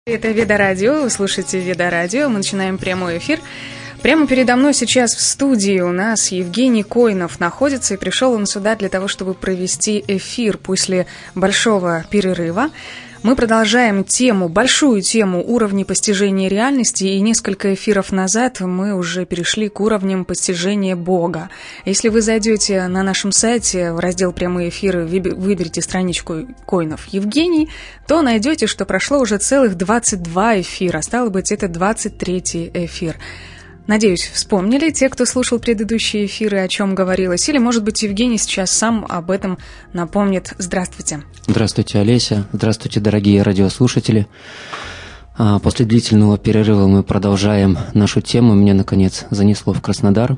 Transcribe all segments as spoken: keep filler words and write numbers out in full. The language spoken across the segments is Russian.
Это Веда Радио, вы слушаете Веда Радио, мы начинаем прямой эфир. Прямо передо мной сейчас в студии у нас Евгений Койнов находится, и пришел он сюда для того, чтобы провести эфир после большого перерыва. Мы продолжаем тему, большую тему уровней постижения реальности, и несколько эфиров назад мы уже перешли к уровням постижения Бога. Если вы зайдете на нашем сайте в раздел «Прямые эфиры», выберите страничку Койнов Евгений, то найдете, что прошло уже целых двадцать два эфира, стало быть, это двадцать третий эфир. Надеюсь, вспомнили те, кто слушал предыдущие эфиры, о чем говорилось. Или, может быть, Евгений сейчас сам об этом напомнит. Здравствуйте. Здравствуйте, Олеся. Здравствуйте, дорогие радиослушатели. После длительного перерыва мы продолжаем нашу тему. Меня, наконец, занесло в Краснодар.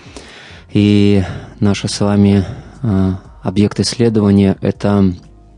И наш с вами объект исследования – это,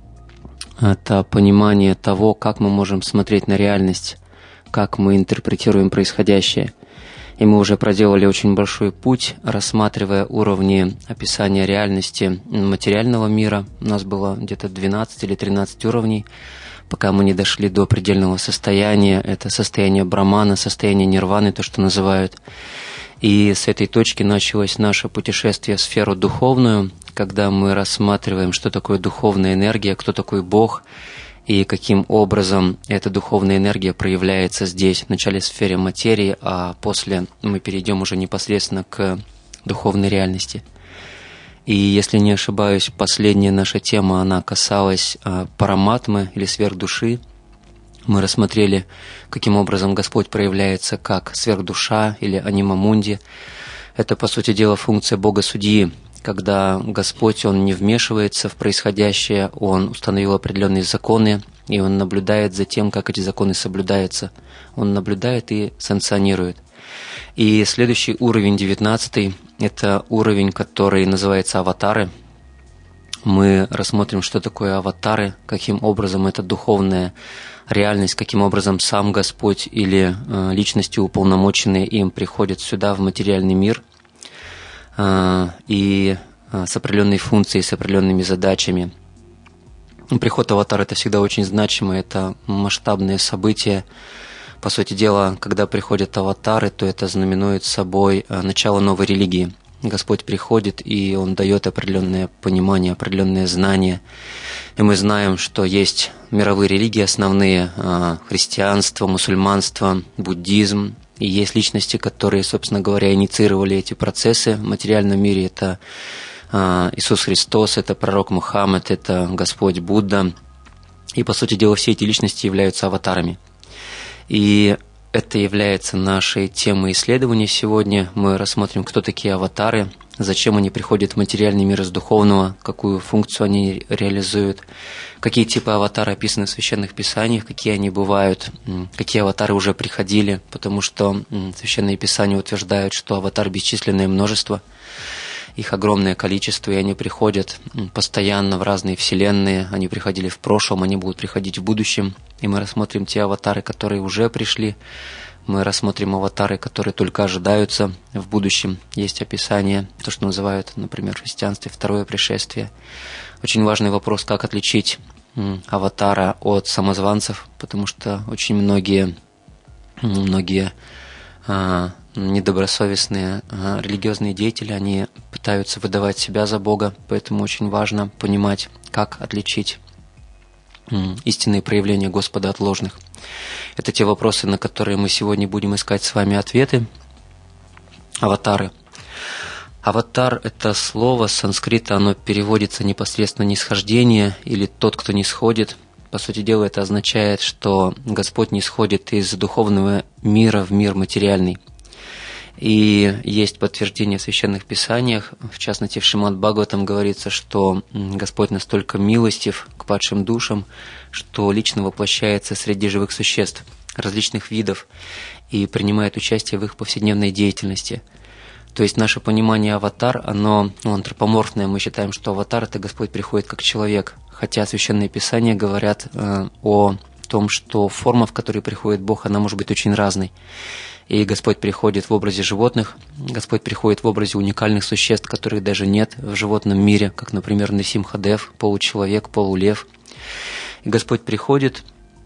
это понимание того, как мы можем смотреть на реальность, как мы интерпретируем происходящее. И мы уже проделали очень большой путь, рассматривая уровни описания реальности материального мира. У нас было где-то двенадцать или тринадцать уровней, пока мы не дошли до предельного состояния. Это состояние брамана, состояние нирваны, то, что называют. И с этой точки началось наше путешествие в сферу духовную, когда мы рассматриваем, что такое духовная энергия, кто такой Бог, и каким образом эта духовная энергия проявляется здесь, вначале в сфере материи, а после мы перейдем уже непосредственно к духовной реальности. И если не ошибаюсь, последняя наша тема, она касалась параматмы или сверхдуши. Мы рассмотрели, каким образом Господь проявляется как сверхдуша или анима мунди. Это, по сути дела, функция Бога-судьи. Когда Господь, Он не вмешивается в происходящее, Он установил определенные законы, и Он наблюдает за тем, как эти законы соблюдаются. Он наблюдает и санкционирует. И следующий уровень, девятнадцатый, это уровень, который называется аватары. Мы рассмотрим, что такое аватары, каким образом это духовная реальность, каким образом сам Господь или личности, уполномоченные им, приходят сюда, в материальный мир, и с определенной функцией, с определенными задачами. Приход аватара – это всегда очень значимо, это масштабное событие. По сути дела, когда приходят аватары, то это знаменует собой начало новой религии. Господь приходит, и Он дает определенное понимание, определенное знание. И мы знаем, что есть мировые религии основные – христианство, мусульманство, буддизм. И есть личности, которые, собственно говоря, инициировали эти процессы в материальном мире. Это Иисус Христос, это пророк Мухаммед, это Господь Будда. И, по сути дела, все эти личности являются аватарами. И это является нашей темой исследования сегодня. Мы рассмотрим, кто такие аватары, зачем они приходят в материальный мир из духовного, какую функцию они реализуют, какие типы аватары описаны в Священных Писаниях, какие они бывают, какие аватары уже приходили, потому что Священные Писания утверждают, что аватар бесчисленное множество, их огромное количество, и они приходят постоянно в разные вселенные, они приходили в прошлом, они будут приходить в будущем, и мы рассмотрим те аватары, которые уже пришли, мы рассмотрим аватары, которые только ожидаются в будущем. Есть описание, то, что называют, например, в христианстве второе пришествие. Очень важный вопрос, как отличить аватара от самозванцев, потому что очень многие, многие а, недобросовестные а, религиозные деятели, они пытаются выдавать себя за Бога, поэтому очень важно понимать, как отличить истинные проявления Господа от ложных. Это те вопросы, на которые мы сегодня будем искать с вами ответы. Аватары. Аватар – это слово с санскрита, оно переводится непосредственно «нисхождение» или «тот, кто нисходит». По сути дела, это означает, что Господь нисходит из духовного мира в мир материальный. И есть подтверждение в Священных Писаниях, в частности в Шримад Бхагаватам говорится, что Господь настолько милостив к падшим душам, что лично воплощается среди живых существ различных видов и принимает участие в их повседневной деятельности. То есть наше понимание аватар, оно ну, антропоморфное. Мы считаем, что аватар – это Господь приходит как человек, хотя Священные Писания говорят э, о том, что форма, в которой приходит Бог, она может быть очень разной. И Господь приходит в образе животных, Господь приходит в образе уникальных существ, которых даже нет в животном мире, как, например, Нрисимха-дев, получеловек, полулев. И Господь приходит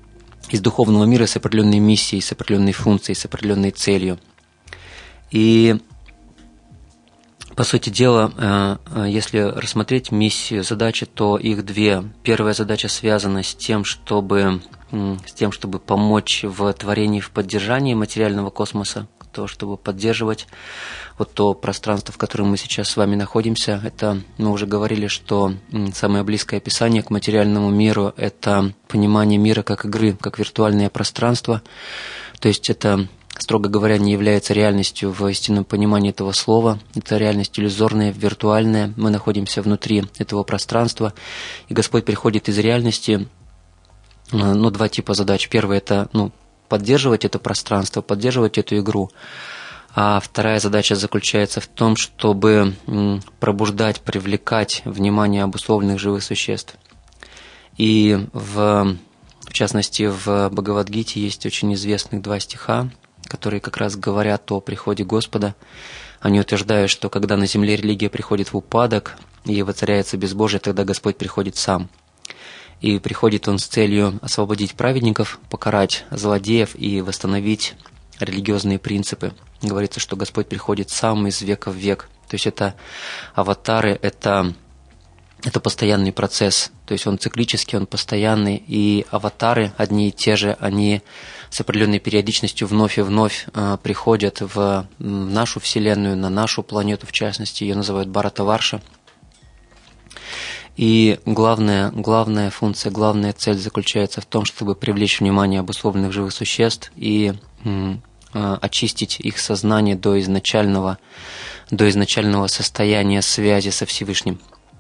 из духовного мира с определенной миссией, с определенной функцией, с определенной целью. И, по сути дела, если рассмотреть миссию, задачи, то их две. Первая задача связана с тем, чтобы, с тем, чтобы помочь в творении, в поддержании материального космоса, то, чтобы поддерживать вот то пространство, в котором мы сейчас с вами находимся. Это, мы уже говорили, что самое близкое описание к материальному миру – это понимание мира как игры, как виртуальное пространство. То есть это, строго говоря, не является реальностью в истинном понимании этого слова. Это реальность иллюзорная, виртуальная. Мы находимся внутри этого пространства, и Господь приходит из реальности. Ну, два типа задач. Первое – это, ну, поддерживать это пространство, поддерживать эту игру. А вторая задача заключается в том, чтобы пробуждать, привлекать внимание обусловленных живых существ. И в, в частности в Бхагавад-гите есть очень известных два стиха, которые как раз говорят о приходе Господа. Они утверждают, что когда на земле религия приходит в упадок и воцаряется безбожие, тогда Господь приходит сам. И приходит Он с целью освободить праведников, покарать злодеев и восстановить религиозные принципы. Говорится, что Господь приходит сам из века в век. То есть это аватары, это, это постоянный процесс. То есть он циклический, он постоянный. И аватары одни и те же, они с определенной периодичностью вновь и вновь э, приходят в нашу Вселенную, на нашу планету, в частности. Ее называют Бхаратаварша. И главная, главная функция, главная цель заключается в том, чтобы привлечь внимание обусловленных живых существ и м, э, очистить их сознание до изначального, до изначального состояния связи со Всевышним.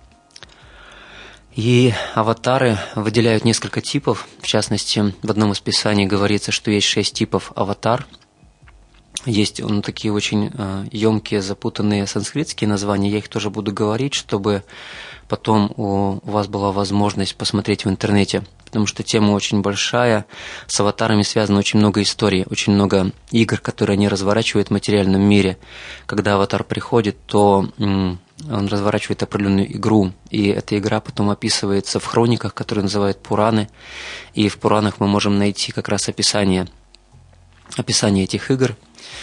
И аватары выделяют несколько типов. В частности, в одном из писаний говорится, что есть шесть типов аватар. Есть ну, такие очень э, емкие, запутанные санскритские названия. Я их тоже буду говорить, чтобы потом у, у вас была возможность посмотреть в интернете. Потому что тема очень большая. С аватарами связано очень много историй, очень много игр, которые они разворачивают в материальном мире. Когда аватар приходит, то м, он разворачивает определенную игру. И эта игра потом описывается в хрониках, которые называют Пураны. И в Пуранах мы можем найти как раз описание, описание этих игр.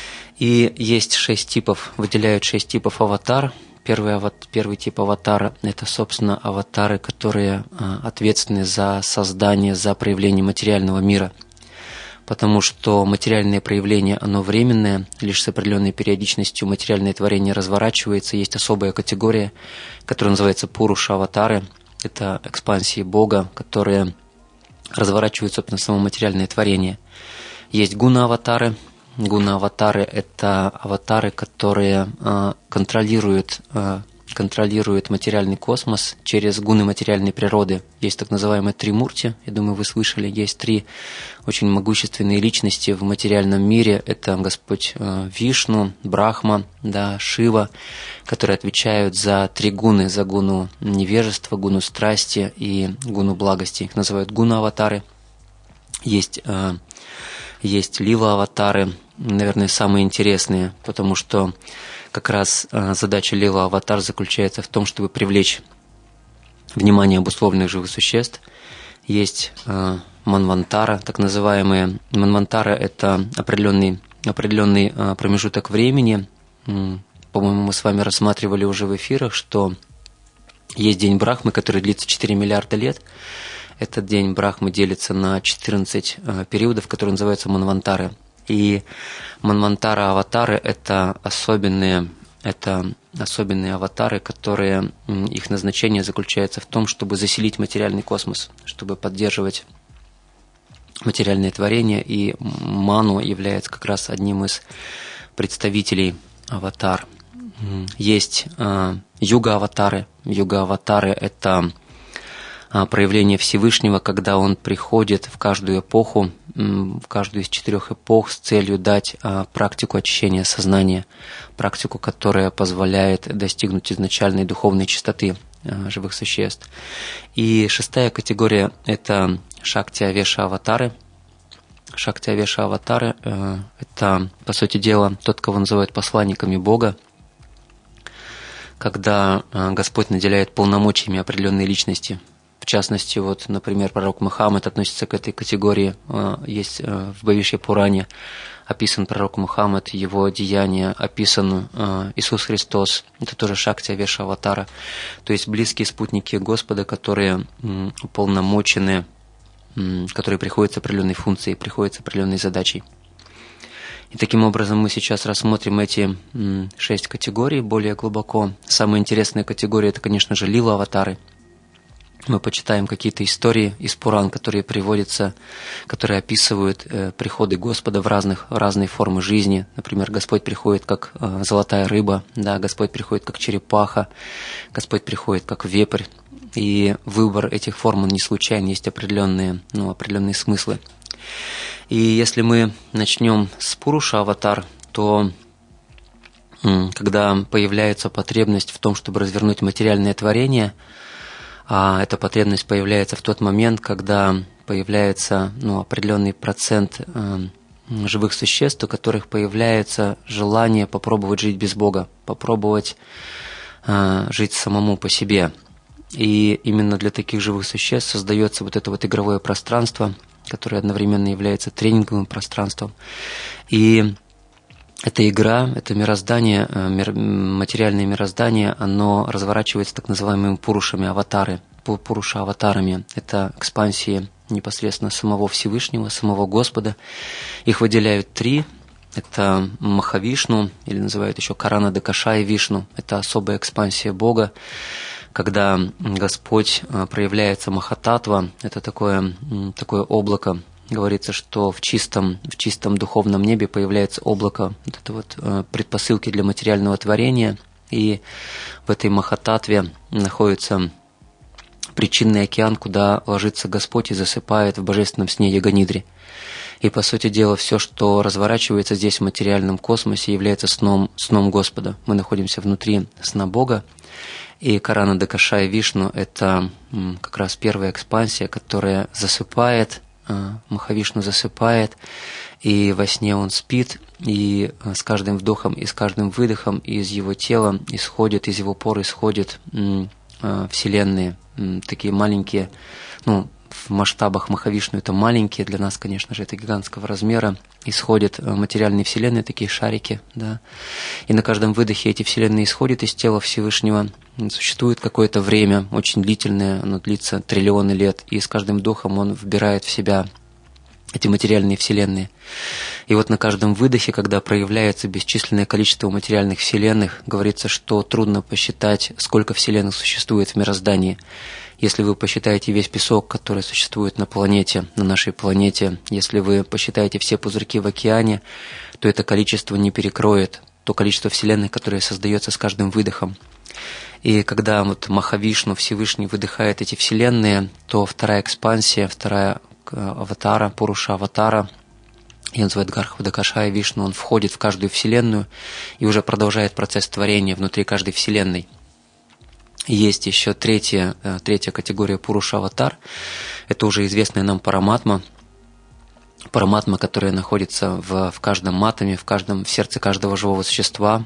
И есть шесть типов, выделяют шесть типов аватар. Первый, ават, первый тип аватара – это, собственно, аватары, которые а, ответственны за создание, за проявление материального мира. Потому что материальное проявление, оно временное, лишь с определенной периодичностью материальное творение разворачивается. Есть особая категория, которая называется Пуруша-аватары. Это экспансии Бога, которые разворачивают, собственно, само материальное творение. Есть гуна-аватары. Гуна-аватары – это аватары, которые э, контролируют, э, контролируют материальный космос через гуны материальной природы. Есть так называемые тримурти, я думаю, вы слышали. Есть три очень могущественные личности в материальном мире. Это Господь э, Вишну, Брахма, да, Шива, которые отвечают за три гуны, за гуну невежества, гуну страсти и гуну благости. Их называют гуна-аватары. Есть... Э, Есть лила-аватары, наверное, самые интересные, потому что как раз задача лила-аватар заключается в том, чтобы привлечь внимание обусловленных живых существ. Есть манвантара, так называемые. Манвантара – это определенный, определенный промежуток времени. По-моему, мы с вами рассматривали уже в эфирах, что есть день Брахмы, который длится четыре миллиарда лет. Этот день Брахмы делится на четырнадцать э, периодов, которые называются манвантары. И манвантара-аватары – это особенные, это особенные аватары, которые, их назначение заключается в том, чтобы заселить материальный космос, чтобы поддерживать материальное творение. И Ману является как раз одним из представителей аватар. Есть э, юга-аватары. Юга-аватары – это проявление Всевышнего, когда Он приходит в каждую эпоху, в каждую из четырех эпох с целью дать практику очищения сознания, практику, которая позволяет достигнуть изначальной духовной чистоты живых существ. И шестая категория – это Шакти-авеша-аватары. Шакти-авеша-аватары – это, по сути дела, тот, кого называют посланниками Бога, когда Господь наделяет полномочиями определенной личности. В частности, вот, например, пророк Мухаммад относится к этой категории. Есть в Бхавишья Пуране описан пророк Мухаммад, его деяния, описан Иисус Христос. Это тоже Шакти Авеша Аватара. То есть близкие спутники Господа, которые уполномочены, которые приходят с определенной функцией, приходят с определенной задачей. И таким образом мы сейчас рассмотрим эти шесть категорий более глубоко. Самая интересная категория – это, конечно же, лила-аватары. Мы почитаем какие-то истории из Пуран, которые приводятся, которые описывают э, приходы Господа в, разных, в разные формы жизни. Например, Господь приходит как э, золотая рыба, да, Господь приходит как черепаха, Господь приходит как вепрь. И выбор этих форм он не случайен, есть определенные, ну, определенные смыслы. И если мы начнем с Пуруша-аватар, то э, когда появляется потребность в том, чтобы развернуть материальное творение, а эта потребность появляется в тот момент, когда появляется, ну, определенный процент э, живых существ, у которых появляется желание попробовать жить без Бога, попробовать э, жить самому по себе. И именно для таких живых существ создается вот это вот игровое пространство, которое одновременно является тренинговым пространством. И эта игра, это мироздание, материальное мироздание, оно разворачивается так называемыми пурушами, аватары, пуруша-аватарами. Это экспансии непосредственно самого Всевышнего, самого Господа. Их выделяют три. Это Махавишну, или называют еще Карана Дакашай Вишну. Это особая экспансия Бога, когда Господь проявляется Махататва. Это такое, такое облако. Говорится, что в чистом, в чистом духовном небе появляется облако, вот это вот э, предпосылки для материального творения, и в этой Махататве находится причинный океан, куда ложится Господь и засыпает в божественном сне Йога-нидре. И, по сути дела, все, что разворачивается здесь в материальном космосе, является сном, сном Господа. Мы находимся внутри сна Бога, и Карана Дакашай Вишну – это м, как раз первая экспансия, которая засыпает. Махавишну засыпает, и во сне он спит, и с каждым вдохом и с каждым выдохом из его тела исходит, из его пор исходят вселенные, такие маленькие, ну, в масштабах Махавишну это маленькие, для нас, конечно же, это гигантского размера, исходят материальные вселенные, такие шарики, да, и на каждом выдохе эти вселенные исходят из тела Всевышнего. Существует какое-то время, очень длительное, оно длится триллионы лет, и с каждым вдохом он вбирает в себя эти материальные вселенные. И вот на каждом выдохе, когда проявляется бесчисленное количество материальных вселенных, говорится, что трудно посчитать, сколько вселенных существует в мироздании. Если вы посчитаете весь песок, который существует на планете, на нашей планете, если вы посчитаете все пузырьки в океане, то это количество не перекроет то количество вселенных, которое создается с каждым выдохом. И когда вот Махавишну, Всевышний, выдыхает эти вселенные, то вторая экспансия, вторая аватара, Пуруша аватара, ее называют Дакашай Вишну, он входит в каждую вселенную и уже продолжает процесс творения внутри каждой вселенной. Есть еще третья, третья категория Пуруша-аватар. Это уже известная нам Параматма. Параматма, которая находится в, в каждом атоме, в, каждом, в сердце каждого живого существа.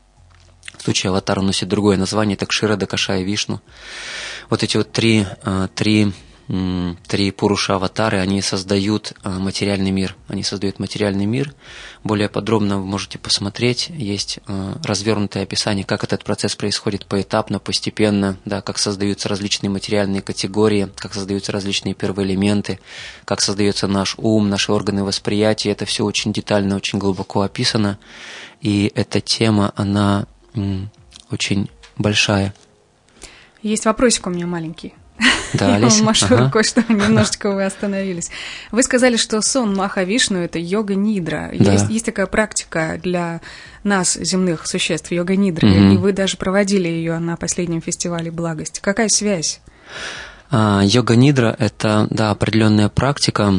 В случае аватара носит другое название, это Кшира, Дакашай, Вишну. Вот эти вот три, три, три Пуруша-аватары, они создают материальный мир. Они создают материальный мир. Более подробно вы можете посмотреть. Есть развернутое описание, как этот процесс происходит поэтапно, постепенно, да, как создаются различные материальные категории, как создаются различные первоэлементы, как создается наш ум, наши органы восприятия. Это все очень детально, очень глубоко описано. И эта тема, она м, очень большая. Есть вопросик у меня маленький. Да, Я машу ага. рукой, что немножечко вы остановились. Вы сказали, что сон Махавишну – это йога-нидра. Да. Есть, есть такая практика для нас, земных существ, йога-нидры, mm-hmm. и вы даже проводили ее на последнем фестивале «Благость». Какая связь? А, йога-нидра – это, да, определенная практика.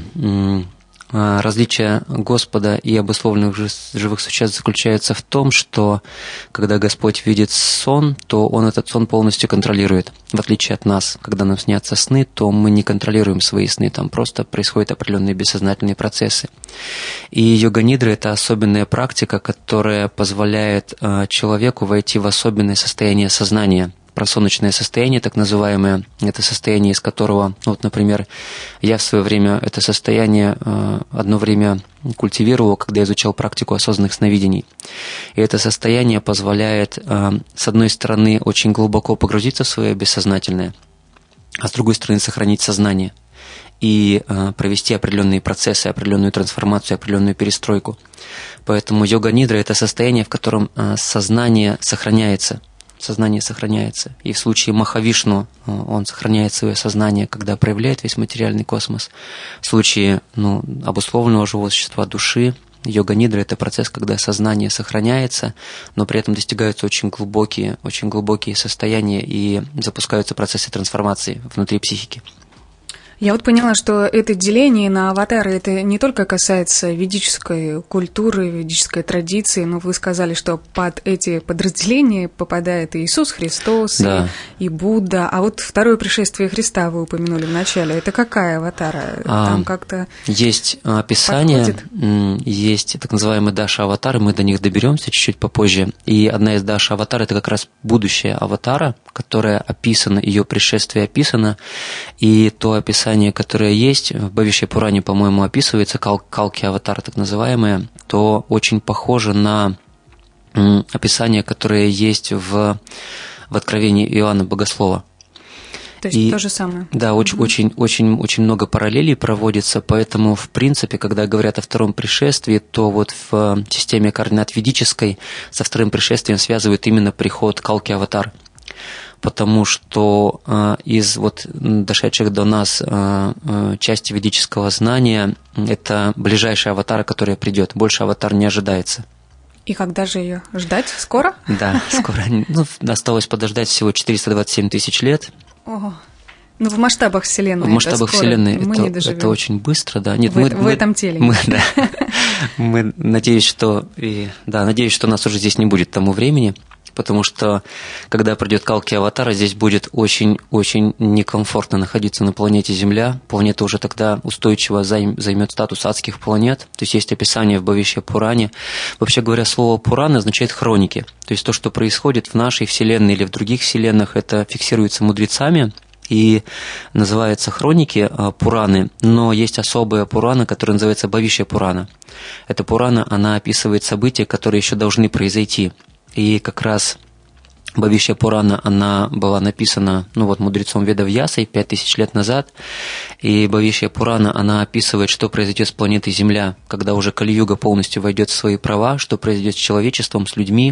Различие Господа и обусловленных живых существ заключается в том, что когда Господь видит сон, то Он этот сон полностью контролирует. В отличие от нас, когда нам снятся сны, то мы не контролируем свои сны, там просто происходят определенные бессознательные процессы. И йога-нидра – это особенная практика, которая позволяет человеку войти в особенное состояние сознания, просоночное состояние, так называемое. Это состояние, из которого, вот, например, я в свое время это состояние одно время культивировал, когда изучал практику осознанных сновидений. И это состояние позволяет, с одной стороны, очень глубоко погрузиться в свое бессознательное, а с другой стороны, сохранить сознание и провести определенные процессы, определенную трансформацию, определенную перестройку. Поэтому йога-нидра – это состояние, в котором сознание сохраняется. Сознание сохраняется. И в случае Махавишну он сохраняет свое сознание, когда проявляет весь материальный космос. В случае ну, обусловленного живого существа души, йога-нидра – это процесс, когда сознание сохраняется, но при этом достигаются очень глубокие, очень глубокие состояния и запускаются процессы трансформации внутри психики. Я вот поняла, что это деление на аватары, это не только касается ведической культуры, ведической традиции, но вы сказали, что под эти подразделения попадает и Иисус Христос, да. и, и Будда. А вот второе пришествие Христа вы упомянули в начале. Это какая аватара? Там а, как-то есть описание, подходит? Есть так называемые даша-аватары, мы до них доберемся чуть-чуть попозже. И одна из даша-аватар – это как раз будущее аватара, которая описана, ее пришествие описано, и то описание, которое есть, в Бхавишья-пуране, по-моему, описывается, кал- калки-аватар так называемое, то очень похоже на м, описание, которое есть в, в Откровении Иоанна Богослова. То есть и, то же самое. Да, очень, mm-hmm. очень, очень, очень много параллелей проводится, поэтому, в принципе, когда говорят о втором пришествии, то вот в системе координат ведической со вторым пришествием связывают именно приход калки-аватар. Потому что э, из вот дошедших до нас э, э, части ведического знания это ближайшая аватара, которая придет. Больше аватар не ожидается. И когда же ее ждать? Скоро? Да, скоро. Ну, осталось подождать всего четыреста двадцать семь тысяч лет. Ого. Ну, в масштабах Вселенной. В масштабах Вселенной это, это очень быстро, да. Нет, в, мы, в мы, этом теле. Мы, да, мы надеюсь, что и, да, надеюсь, что нас уже здесь не будет к тому времени. Потому что, когда придет калки-аватара, здесь будет очень-очень некомфортно находиться на планете Земля. Планета уже тогда устойчиво займет статус адских планет. То есть есть описание в Бхавишья-пуране. Вообще говоря, слово «пуран» означает «хроники». То есть то, что происходит в нашей Вселенной или в других Вселенных, это фиксируется мудрецами и называются хроники, пураны. Но есть особая пурана, которая называется Бхавишья-пурана. Эта пурана, она описывает события, которые еще должны произойти. И как раз Бхавишья-пурана, она была написана, ну вот, мудрецом Ведавьясой пять тысяч лет назад. И Бхавишья-пурана, она описывает, что произойдет с планетой Земля, когда уже Кали-юга полностью войдет в свои права, что произойдет с человечеством, с людьми.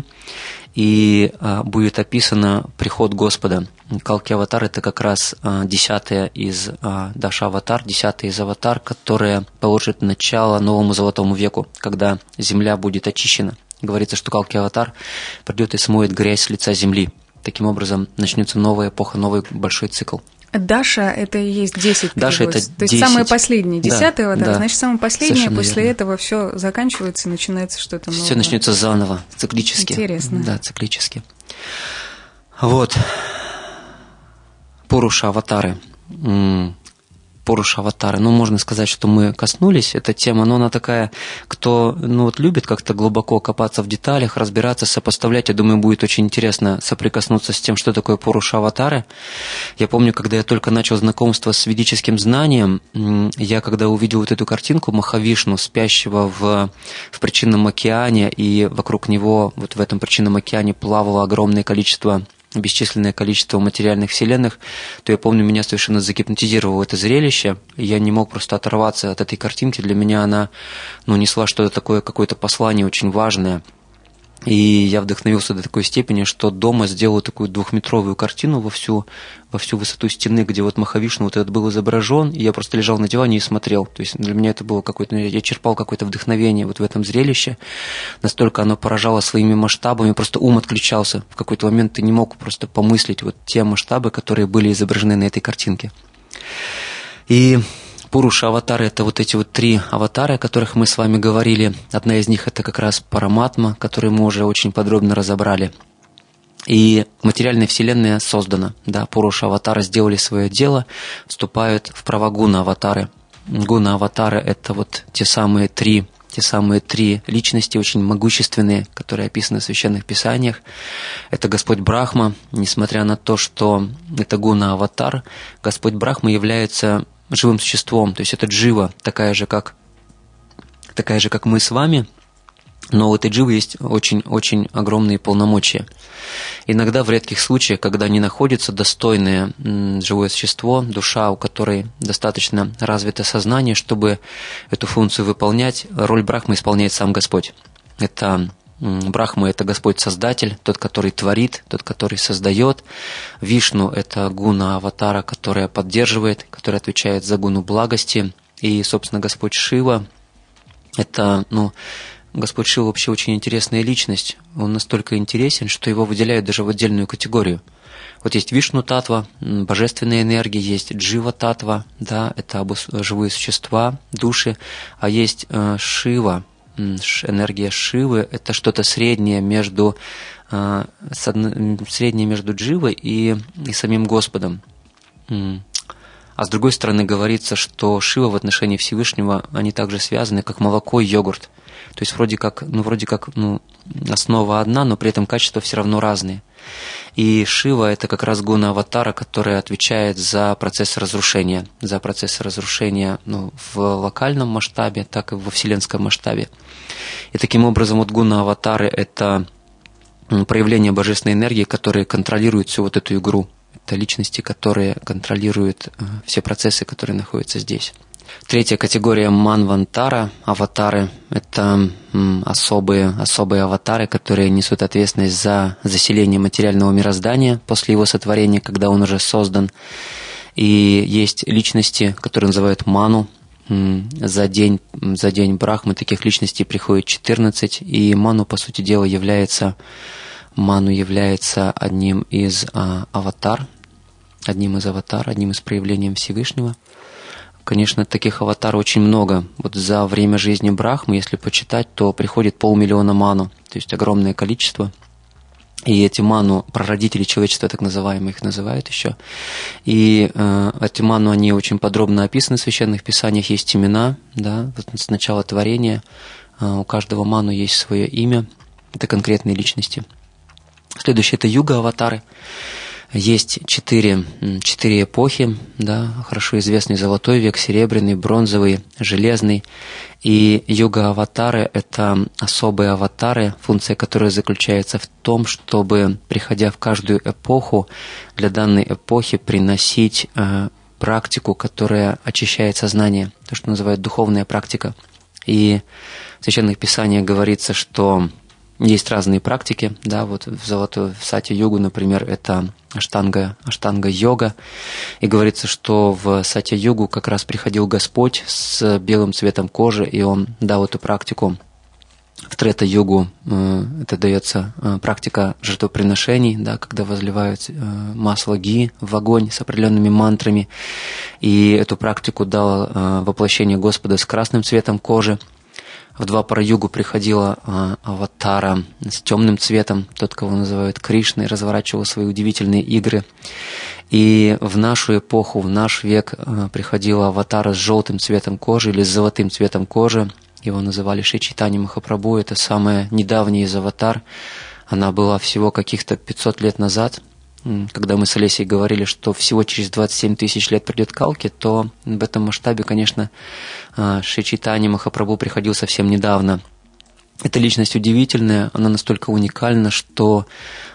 И а, будет описано приход Господа. Калки-аватар – это как раз а, десятая из а, Даша-аватар, десятая из аватар, которая положит начало новому золотому веку, когда Земля будет очищена. Говорится, что калки-аватар придет и смоет грязь с лица земли. Таким образом, начнется новая эпоха, новый большой цикл. Даша – это и есть десять. Даша – это То есть самое последнее, десятый аватар, да. Значит, самое последнее, совершенно после верно. Этого все заканчивается и начинается что-то новое. Все начнется заново, циклически. Интересно. Да, циклически. Вот. Пуруша-аватары. Пуруша-аватары. Ну, можно сказать, что мы коснулись этой темы, но она такая, кто ну, вот любит как-то глубоко копаться в деталях, разбираться, сопоставлять, я думаю, будет очень интересно соприкоснуться с тем, что такое Пуруша-аватары. Я помню, когда я только начал знакомство с ведическим знанием, я когда увидел вот эту картинку Махавишну, спящего в, в причинном океане, и вокруг него, вот в этом причинном океане плавало огромное количество бесчисленное количество материальных вселенных, то я помню, меня совершенно загипнотизировало это зрелище. Я не мог просто оторваться от этой картинки. Для меня она ну, несла что-то такое, какое-то послание очень важное. И я вдохновился до такой степени, что дома сделал такую двухметровую картину во всю, во всю высоту стены, где вот Махавишну вот этот был изображен, и я просто лежал на диване и смотрел. То есть для меня это было какое-то, я черпал какое-то вдохновение вот в этом зрелище. Настолько оно поражало своими масштабами, просто ум отключался. В какой-то момент ты не мог просто помыслить вот те масштабы, которые были изображены на этой картинке. И Пуруша-аватары – это вот эти вот три аватара, о которых мы с вами говорили. Одна из них – это как раз Параматма, которую мы уже очень подробно разобрали. И материальная вселенная создана. Да, Пуруша-аватары сделали свое дело, вступают в права гуна-аватары. Гуна-аватары – это вот те самые три те самые три личности, очень могущественные, которые описаны в Священных Писаниях. Это Господь Брахма. Несмотря на то, что это гуна-аватар, Господь Брахма является живым существом, то есть это джива, такая же, как, такая же, как мы с вами, но у этой дживы есть очень-очень огромные полномочия. Иногда в редких случаях, когда не находится достойное живое существо, душа, у которой достаточно развито сознание, чтобы эту функцию выполнять, роль Брахмы исполняет сам Господь. Это Брахма – это Господь-Создатель, тот, который творит, тот, который создает. Вишну – это гуна аватара, которая поддерживает, которая отвечает за гуну благости. И, собственно, Господь Шива – это, ну, Господь Шива вообще очень интересная личность. Он настолько интересен, что его выделяют даже в отдельную категорию. Вот есть Вишну-татва, божественная энергия, есть Джива-татва, да, это живые существа, души, а есть э, Шива, энергия Шивы, это что-то среднее между, э, среднее между Дживой и, и самим Господом. А с другой стороны говорится, что Шива в отношении Всевышнего, они также связаны, как молоко и йогурт. То есть вроде как, ну, вроде как ну, основа одна, но при этом качества все равно разные. И Шива – это как раз гуна аватара, которая отвечает за процесс разрушения, за процесс разрушения ну, в локальном масштабе, так и во вселенском масштабе. И таким образом вот гуна аватары – это проявление божественной энергии, которые контролируют всю вот эту игру. Это личности, которые контролируют все процессы, которые находятся здесь. Третья категория манвантара, аватары, это особые, особые аватары, которые несут ответственность за заселение материального мироздания после его сотворения, когда он уже создан. И есть личности, которые называют ману. За день, за день Брахмы таких личностей приходит четырнадцать, и ману, по сути дела, является, ману является одним из а, аватар, одним из аватар, одним из проявлений Всевышнего. Конечно, таких аватаров очень много. Вот за время жизни Брахмы, если почитать, то приходит полмиллиона ману, то есть огромное количество. И эти ману, прародители человечества, так называемые, их называют еще. И э, эти ману, они очень подробно описаны в Священных Писаниях, есть имена, да, вот с начала творения. Э, у каждого ману есть свое имя, это конкретные личности. Следующее – это юга-аватары. Есть четыре, четыре эпохи, да, хорошо известный золотой век, серебряный, бронзовый, железный. И юга-аватары – это особые аватары, функция которой заключается в том, чтобы, приходя в каждую эпоху, для данной эпохи приносить э, практику, которая очищает сознание, то, что называют духовная практика. И в Священных Писаниях говорится, что есть разные практики, да, вот в золотую, в сатья-йогу, например, это аштанга, аштанга-йога, и говорится, что в сатья-йогу как раз приходил Господь с белым цветом кожи, и Он дал эту практику. В трета-йогу э, это дается э, практика жертвоприношений, да, когда возливают э, масло ги в огонь с определенными мантрами, и эту практику дал э, воплощение Господа с красным цветом кожи. В Двапара-югу приходила а, аватара с темным цветом, тот, кого называют Кришной, разворачивал свои удивительные игры. И в нашу эпоху, в наш век а, приходила аватара с желтым цветом кожи или с золотым цветом кожи. Его называли Шри Чайтанья Махапрабху, это самая недавняя из аватар. Она была всего каких-то пятьсот лет назад. Когда мы с Олесей говорили, что всего через двадцать семь тысяч лет придет Калки, то в этом масштабе, конечно, Шри Чайтанья Махапрабху приходил совсем недавно. Эта личность удивительная, она настолько уникальна, что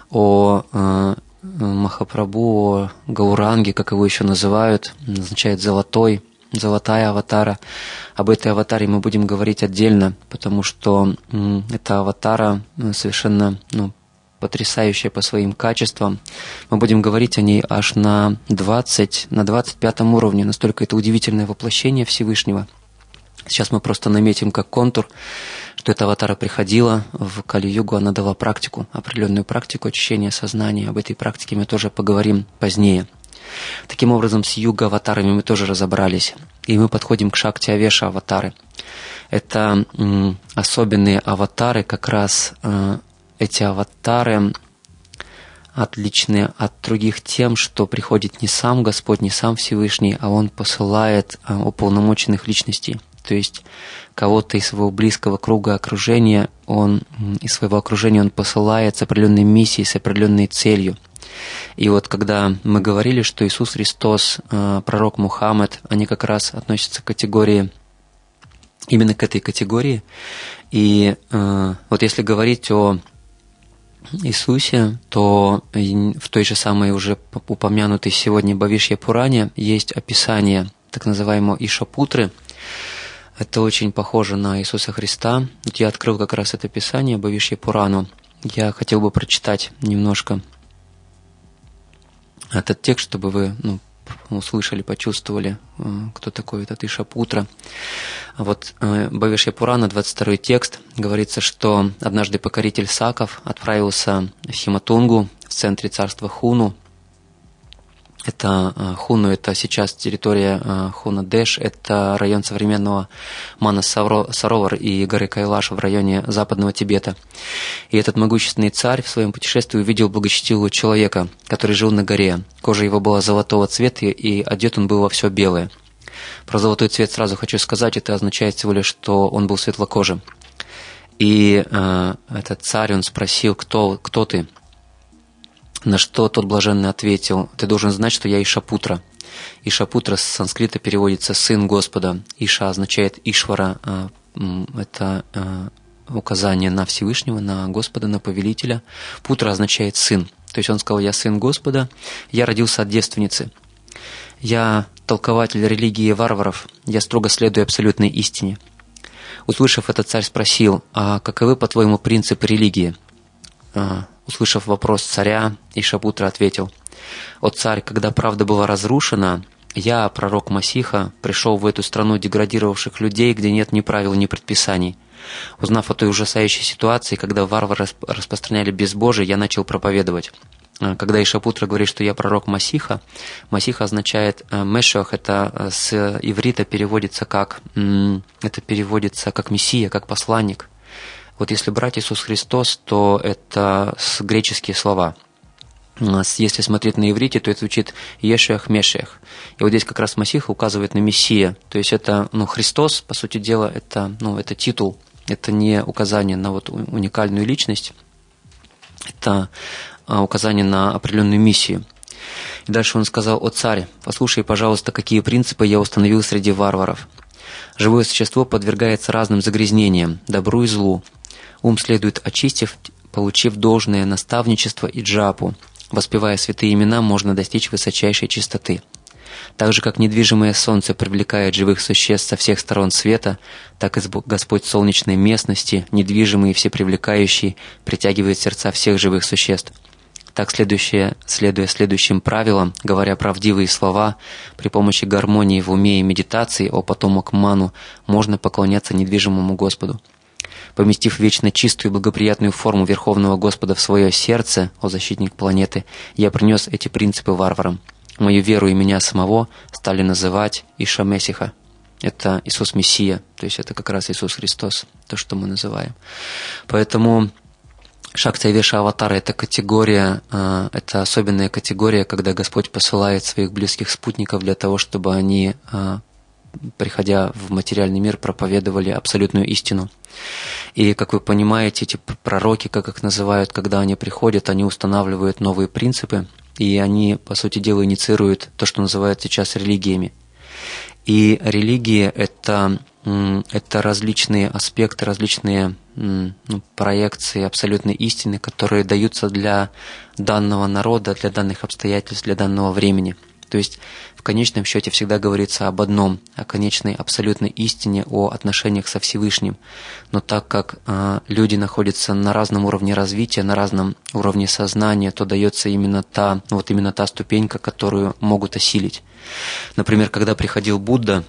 о Махапрабху, о Гауранге, как его еще называют, означает «золотой», «золотая аватара». Об этой аватаре мы будем говорить отдельно, потому что эта аватара совершенно, ну, потрясающая по своим качествам. Мы будем говорить о ней аж на двадцать, на двадцать пятом уровне. Настолько это удивительное воплощение Всевышнего. Сейчас мы просто наметим как контур, что эта аватара приходила в Кали-югу, она дала практику, определенную практику очищения сознания. Об этой практике мы тоже поговорим позднее. Таким образом, с юга-аватарами мы тоже разобрались. И мы подходим к Шакти-авеша-аватары. Это м, особенные аватары, как раз э, эти аватары отличны от других тем, что приходит не сам Господь, не сам Всевышний, а Он посылает уполномоченных личностей. То есть кого-то из своего близкого круга окружения, он, из своего окружения он посылает с определенной миссией, с определенной целью. И вот когда мы говорили, что Иисус Христос, пророк Мухаммед, они как раз относятся к категории, именно к этой категории. И вот если говорить о Иисусе, то в той же самой уже упомянутой сегодня Бхавишья Пуране есть описание так называемого Ишапутры. Это очень похоже на Иисуса Христа. Вот я открыл как раз это писание, Бхавишья Пурану. Я хотел бы прочитать немножко этот текст, чтобы вы ну, услышали, почувствовали, кто такой этот Ишапутра. Вот Бхавишья Пурана, двадцать второй текст, говорится, что однажды покоритель Саков отправился в Химатунгу, в центре царства Хуну. Это Хуну, это сейчас территория Хуна-Деш, это район современного Манас-Саровар и горы Кайлаш в районе западного Тибета. И этот могущественный царь в своем путешествии увидел благочестивого человека, который жил на горе. Кожа его была золотого цвета, и одет он был во все белое. Про золотой цвет сразу хочу сказать, это означает всего лишь, что он был светлокожим. И э, этот царь, он спросил, кто, кто ты? На что тот блаженный ответил: ты должен знать, что я Ишапутра. Ишапутра с санскрита переводится «сын Господа». Иша означает Ишвара, это указание на Всевышнего, на Господа, на повелителя. Путра означает «сын». То есть он сказал: я сын Господа, я родился от девственницы. Я толкователь религии варваров, я строго следую абсолютной истине. Услышав это, царь спросил: а каковы, по-твоему, принципы религии? Услышав вопрос царя, Ишапутра ответил: «О царь, когда правда была разрушена, я, пророк Масиха, пришел в эту страну деградировавших людей, где нет ни правил, ни предписаний. Узнав о той ужасающей ситуации, когда варвары распространяли безбожие, я начал проповедовать». Когда Ишапутра говорит, что я пророк Масиха, Масиха означает Мешах, это с иврита переводится как, это переводится как Мессия, как посланник. Вот если брать Иисус Христос, то это греческие слова. Если смотреть на иврите, то это звучит Ешех, Мешех. И вот здесь как раз Масиха указывает на Мессия. То есть это, ну, Христос, по сути дела, это, ну, это титул, это не указание на вот уникальную личность, это указание на определенную миссию. И дальше он сказал: «О царь, послушай, пожалуйста, какие принципы я установил среди варваров. Живое существо подвергается разным загрязнениям, добру и злу. Ум следует очистив, получив должное наставничество и джапу. Воспевая святые имена, можно достичь высочайшей чистоты. Так же, как недвижимое солнце привлекает живых существ со всех сторон света, так и Господь солнечной местности, недвижимый и всепривлекающий, притягивает сердца всех живых существ. Так, следующее, следуя следующим правилам, говоря правдивые слова, при помощи гармонии в уме и медитации о потомок Ману, можно поклоняться недвижимому Господу. Поместив вечно чистую и благоприятную форму Верховного Господа в свое сердце, о защитник планеты, я принес эти принципы варварам. Мою веру и меня самого стали называть Иша Месиха. Это Иисус Мессия, то есть это как раз Иисус Христос, то, что мы называем. Поэтому Шакти Веша Аватара — это категория, это особенная категория, когда Господь посылает своих близких спутников для того, чтобы они, приходя в материальный мир, проповедовали абсолютную истину. И, как вы понимаете, эти пророки, как их называют, когда они приходят, они устанавливают новые принципы, и они, по сути дела, инициируют то, что называют сейчас религиями. И религия — это, это различные аспекты, различные ну, проекции абсолютной истины, которые даются для данного народа, для данных обстоятельств, для данного времени. То есть в конечном счете всегда говорится об одном, о конечной абсолютной истине, о отношениях со Всевышним. Но так как э, люди находятся на разном уровне развития, на разном уровне сознания, то дается именно та, вот именно та ступенька, которую могут осилить. Например, когда приходил Будда,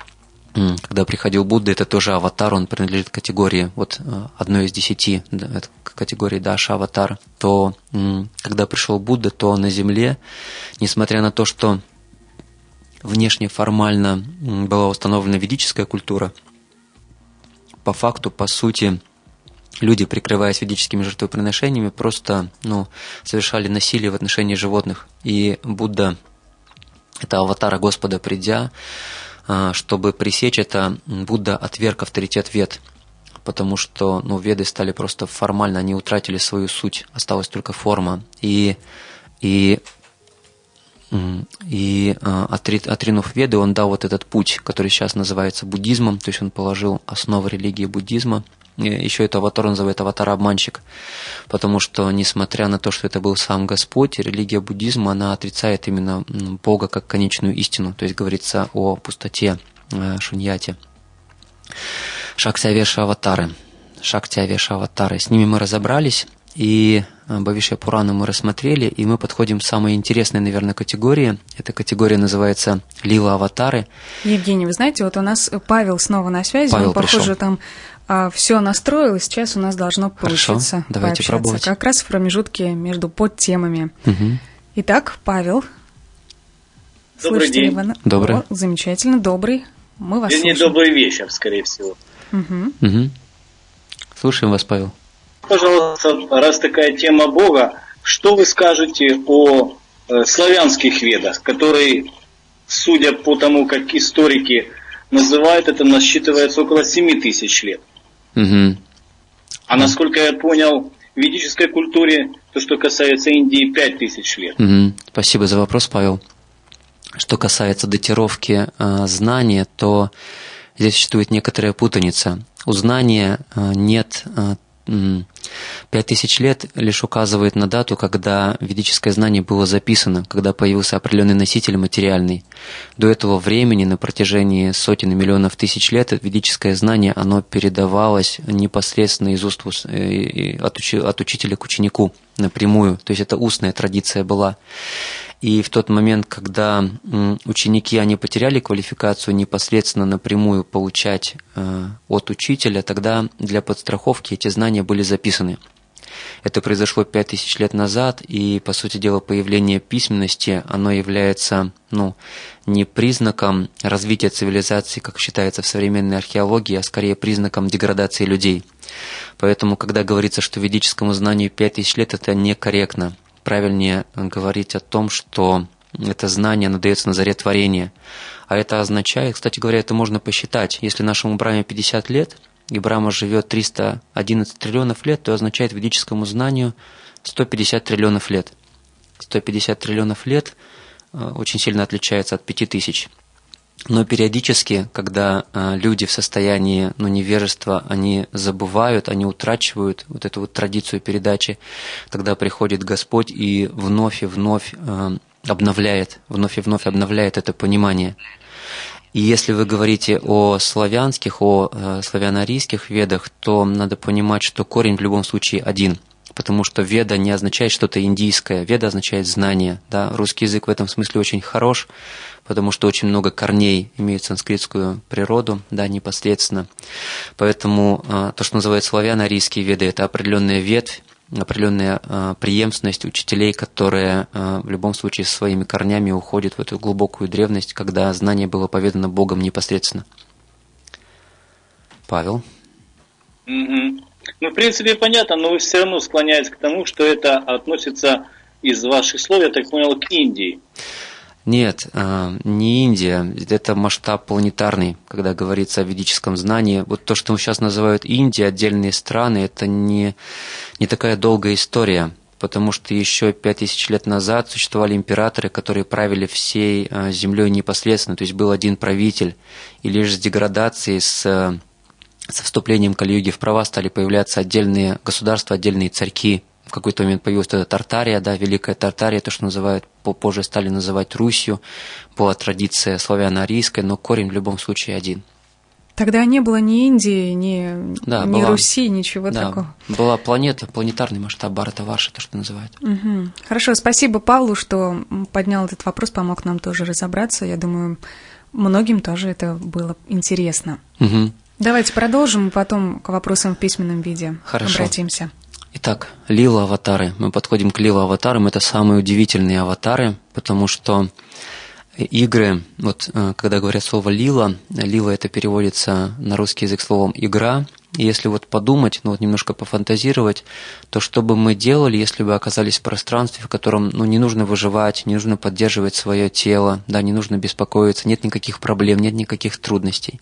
когда приходил Будда, это тоже аватар, он принадлежит к категории вот одной из десяти, да, это категории Даша аватар, то когда пришел Будда, то на земле, несмотря на то, что внешне формально была установлена ведическая культура, по факту, по сути, люди, прикрываясь ведическими жертвоприношениями, просто ну, совершали насилие в отношении животных. И Будда, это аватар Господа, придя, чтобы пресечь это, Будда отверг авторитет Вед, потому что ну, Веды стали просто формально, они утратили свою суть, осталась только форма. И, и, и отринув Веды, он дал вот этот путь, который сейчас называется буддизмом, то есть он положил основы религии буддизма. Еще это аватар называют аватар-обманщик, потому что, несмотря на то, что это был сам Господь, религия буддизма, она отрицает именно Бога как конечную истину, то есть говорится о пустоте, шуньяте. Шактя-авеша аватары. Шактя-авеша аватары. С ними мы разобрались, и Бхавишья Пурана мы рассмотрели, и мы подходим к самой интересной, наверное, категории. Эта категория называется лила-аватары. Евгений, вы знаете, вот у нас Павел снова на связи, Павел он, похоже, пришел. там а, все настроил, и сейчас у нас должно получиться. Хорошо, давайте пробовать. Как раз в промежутке между подтемами. Угу. Итак, Павел. Добрый Слышите день. Ивана? Добрый. О, замечательно, добрый. Мы вас Вернее, слушаем. добрый вечер, скорее всего. Угу. Угу. Слушаем вас, Павел. Пожалуйста, раз такая тема Бога, что вы скажете о э, славянских ведах, которые, судя по тому, как историки называют это, насчитывается около семи тысяч лет. Угу. А насколько я понял, в ведической культуре, то, что касается Индии, пять тысяч лет. Угу. Спасибо за вопрос, Павел. Что касается датировки э, знания, то здесь существует некоторая путаница. У знания э, нет... Э, Пять тысяч лет лишь указывает на дату, когда ведическое знание было записано, когда появился определенный носитель материальный. До этого времени, на протяжении сотен и миллионов тысяч лет, ведическое знание, оно передавалось непосредственно из уст от учителя к ученику напрямую. То есть это устная традиция была. И в тот момент, когда ученики, они потеряли квалификацию непосредственно напрямую получать э, от учителя, тогда для подстраховки эти знания были записаны. Это произошло пять тысяч лет назад, и, по сути дела, появление письменности, оно является ну, не признаком развития цивилизации, как считается в современной археологии, а скорее признаком деградации людей. Поэтому, когда говорится, что ведическому знанию пять тысяч лет, это некорректно. Правильнее говорить о том, что это знание надается на заре творения. А это означает, кстати говоря, это можно посчитать. Если нашему Брахме пятьдесят лет, и Брахма живет триста одиннадцать триллионов лет, то означает ведическому знанию сто пятьдесят триллионов лет. сто пятьдесят триллионов лет очень сильно отличается от пяти тысяч. Но периодически, когда люди в состоянии ну, невежества, они забывают, они утрачивают вот эту вот традицию передачи, тогда приходит Господь и вновь и вновь обновляет, вновь и вновь обновляет это понимание. И если вы говорите о славянских, о славяно-арийских ведах, то надо понимать, что корень в любом случае один. Потому что веда не означает что-то индийское, веда означает знание. Да? Русский язык в этом смысле очень хорош, потому что очень много корней имеет санскритскую природу, да, непосредственно. Поэтому то, что называют славяно-арийские веды, это определенная ветвь, определенная преемственность учителей, которые в любом случае своими корнями уходят в эту глубокую древность, когда знание было поведано Богом непосредственно. Павел? Угу. Ну, в принципе, понятно, но вы все равно склоняетесь к тому, что это относится из ваших слов, я так понял, к Индии. Нет, не Индия, это масштаб планетарный, когда говорится о ведическом знании. Вот то, что сейчас называют Индией, отдельные страны, это не, не такая долгая история, потому что еще пять тысяч лет назад существовали императоры, которые правили всей землей непосредственно, то есть был один правитель, и лишь с деградацией, с, со вступлением Кали-юги в права стали появляться отдельные государства, отдельные царьки. В какой-то момент появилась эта Тартария, да, Великая Тартария, то, что называют, позже стали называть Русью, была традиция славяно-арийская, но корень в любом случае один. Тогда не было ни Индии, ни, да, ни была, Руси, ничего да, такого. Была планета, планетарный масштаб Бхаратаварши, то, что называют. Угу. Хорошо, спасибо Павлу, что поднял этот вопрос, помог нам тоже разобраться. Я думаю, многим тоже это было интересно. Угу. Давайте продолжим, потом к вопросам в письменном виде Хорошо. Обратимся. Итак, лила-аватары. Мы подходим к лила-аватарам. Это самые удивительные аватары, потому что игры, вот когда говорят слово «лила», «лила» это переводится на русский язык словом «игра», И если вот подумать, ну вот немножко пофантазировать, то что бы мы делали, если бы оказались в пространстве, в котором ну, не нужно выживать, не нужно поддерживать свое тело, да, не нужно беспокоиться, нет никаких проблем, нет никаких трудностей,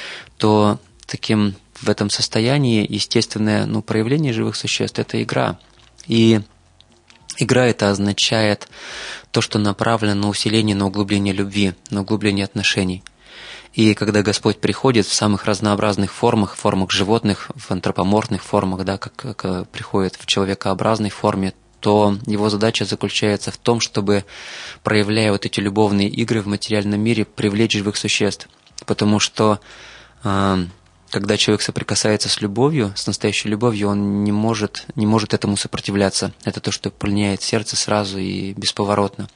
то таким в этом состоянии естественное ну, проявление живых существ – это игра. И игра это означает то, что направлено на усиление, на углубление любви, на углубление отношений. И когда Господь приходит в самых разнообразных формах, формах животных, в антропоморфных формах, да, как, как приходит в человекообразной форме, то его задача заключается в том, чтобы, проявляя вот эти любовные игры в материальном мире, привлечь живых существ. Потому что э, когда человек соприкасается с любовью, с настоящей любовью, он не может, не может этому сопротивляться. Это то, что пленяет сердце сразу и бесповоротно.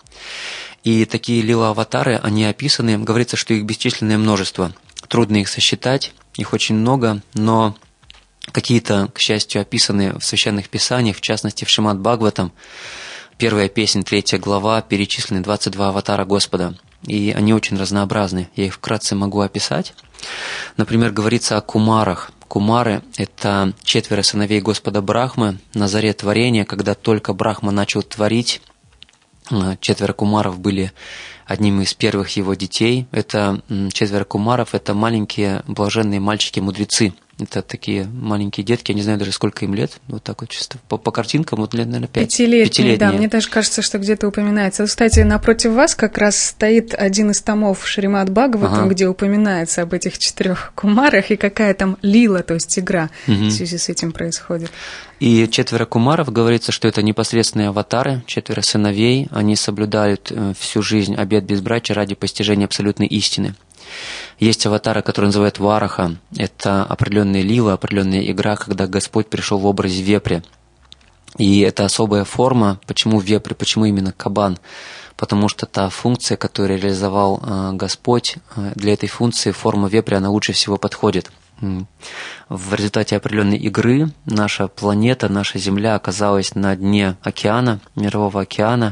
И такие лила-аватары, они описаны, говорится, что их бесчисленное множество. Трудно их сосчитать, их очень много, но какие-то, к счастью, описаны в священных писаниях, в частности в Шримад Бхагаватам. Первая песнь, третья глава, перечислены двадцать два аватара Господа. И они очень разнообразны. Я их вкратце могу описать. Например, говорится о кумарах. Кумары – это четверо сыновей Господа Брахмы на заре творения, когда только Брахма начал творить. Четверо кумаров были одним из первых его детей. Это четверо кумаров – это маленькие блаженные мальчики-мудрецы. Это такие маленькие детки, я не знаю даже сколько им лет, вот так вот чисто по, по картинкам, вот лет, наверное, пять. Пятилетние, Пятилетние, да, мне даже кажется, что где-то упоминается. Кстати, напротив вас как раз стоит один из томов Шримад Бхагаватам, ага. где упоминается об этих четырех кумарах и какая там лила, то есть игра угу. в связи с этим происходит. И четверо кумаров, говорится, что это непосредственные аватары, четверо сыновей, они соблюдают всю жизнь обет безбрачия ради постижения абсолютной истины. Есть аватары, которые называют вараха. Это определенная лила, определенная игра, когда Господь пришел в образе вепря. И это особая форма. Почему вепрь? Почему именно кабан? Потому что та функция, которую реализовал Господь, для этой функции форма вепря, она лучше всего подходит. В результате определенной игры наша планета, наша Земля оказалась на дне океана, мирового океана.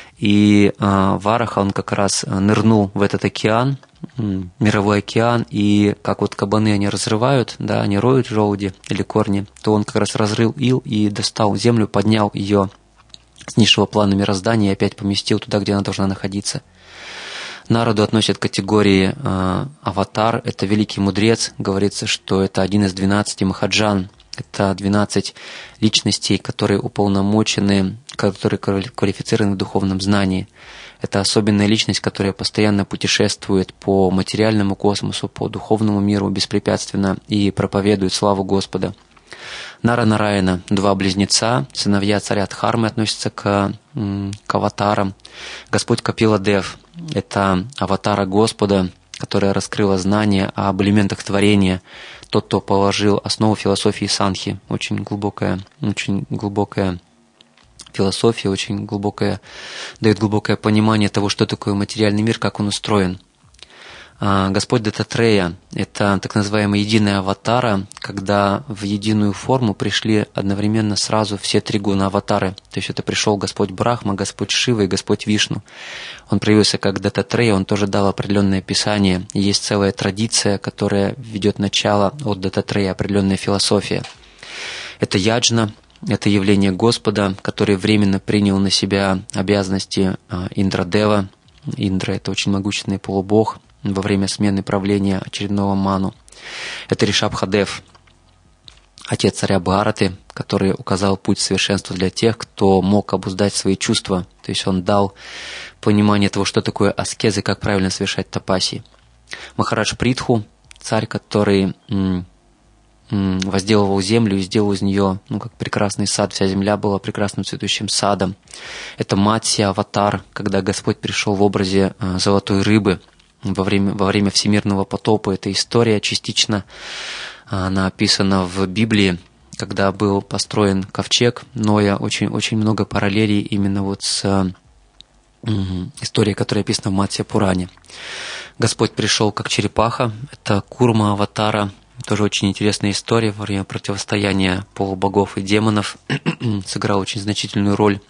И вараха, он как раз нырнул в этот океан, мировой океан, и как вот кабаны они разрывают, да, они роют желуди или корни, то он как раз разрыл ил и достал землю, поднял ее с низшего плана мироздания и опять поместил туда, где она должна находиться. Народу относят к категории э, аватар, это великий мудрец, говорится, что это один из двенадцати махаджан, это двенадцать личностей, которые уполномочены, которые квалифицированы в духовном знании. Это особенная личность, которая постоянно путешествует по материальному космосу, по духовному миру беспрепятственно и проповедует славу Господа. Нара Нараяна, два близнеца, сыновья царя Дхармы, относятся к, к аватарам. Господь Капила Дев – это аватара Господа, которая раскрыла знания об элементах творения. Тот, кто положил основу философии Санхи. Очень глубокая, очень глубокая философия, очень глубокое, дает глубокое понимание того, что такое материальный мир, как он устроен. Господь Дататрея – это так называемая единая аватара, когда в единую форму пришли одновременно сразу все три гуна аватары. То есть это пришел Господь Брахма, Господь Шива и Господь Вишну. Он проявился как Дататрея, он тоже дал определенное писание. И есть целая традиция, которая ведет начало от Дататрея, определенная философия. Это яджна, это явление Господа, который временно принял на себя обязанности Индрадева. Индра – это очень могущественный полубог во время смены правления очередного ману. Это Ришабхадев, отец царя Бхараты, который указал путь совершенства для тех, кто мог обуздать свои чувства. То есть он дал понимание того, что такое аскеза и как правильно совершать тапаси. Махарадж Притху, царь, который м- м- возделывал землю и сделал из нее, ну, как прекрасный сад, вся земля была прекрасным цветущим садом. Это Матсья, аватар, когда Господь пришел в образе э, золотой рыбы, Во время, во время всемирного потопа. Эта история частично она описана в Библии, когда был построен ковчег Ноя. Очень, очень много параллелей именно вот с э, историей, которая описана в Матсья Пуране. Господь пришел как черепаха. Это Курма аватара. Тоже очень интересная история во время противостояния полубогов и демонов. Сыграл очень значительную роль.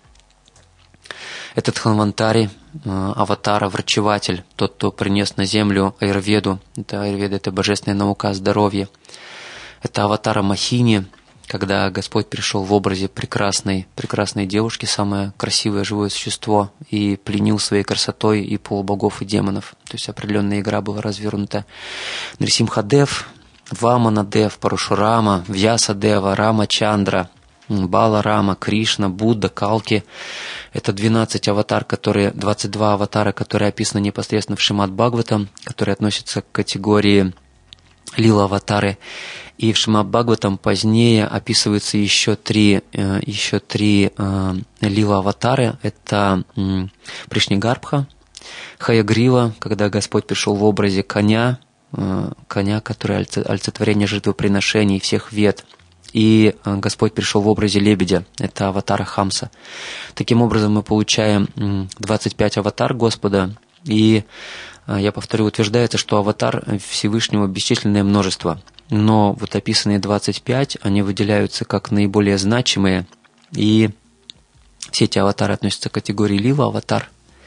Это Дханвантари, аватара, врачеватель, тот, кто принес на землю аюрведу. Это аюрведа – это божественная наука о здоровье. Это аватара Махини, когда Господь пришел в образе прекрасной, прекрасной девушки, самое красивое живое существо, и пленил своей красотой и полубогов, и демонов. То есть определенная игра была развернута. Нрисимхадев, Ваманадев, Парашурама, Вьясадева, Рама Чандра, Бала Рама, Кришна, Будда, Калки. Это двенадцать аватар, которые, двадцать два аватара, которые описаны непосредственно в Шримад Бхагаватам, которые относятся к категории лила-аватары. И в Шримад Бхагаватам позднее описываются еще три, еще три лила-аватары. Это Пришнигарбха, Хаягрива, когда Господь пришел в образе коня, коня, который олицетворение жертвоприношений всех вед. И Господь пришел в образе лебедя, это аватара Хамса. Таким образом мы получаем двадцать пять аватар Господа, и, я повторю, утверждается, что аватар Всевышнего бесчисленное множество. Но вот описанные двадцать пять, они выделяются как наиболее значимые, и все эти аватары относятся к категории лила-аватар,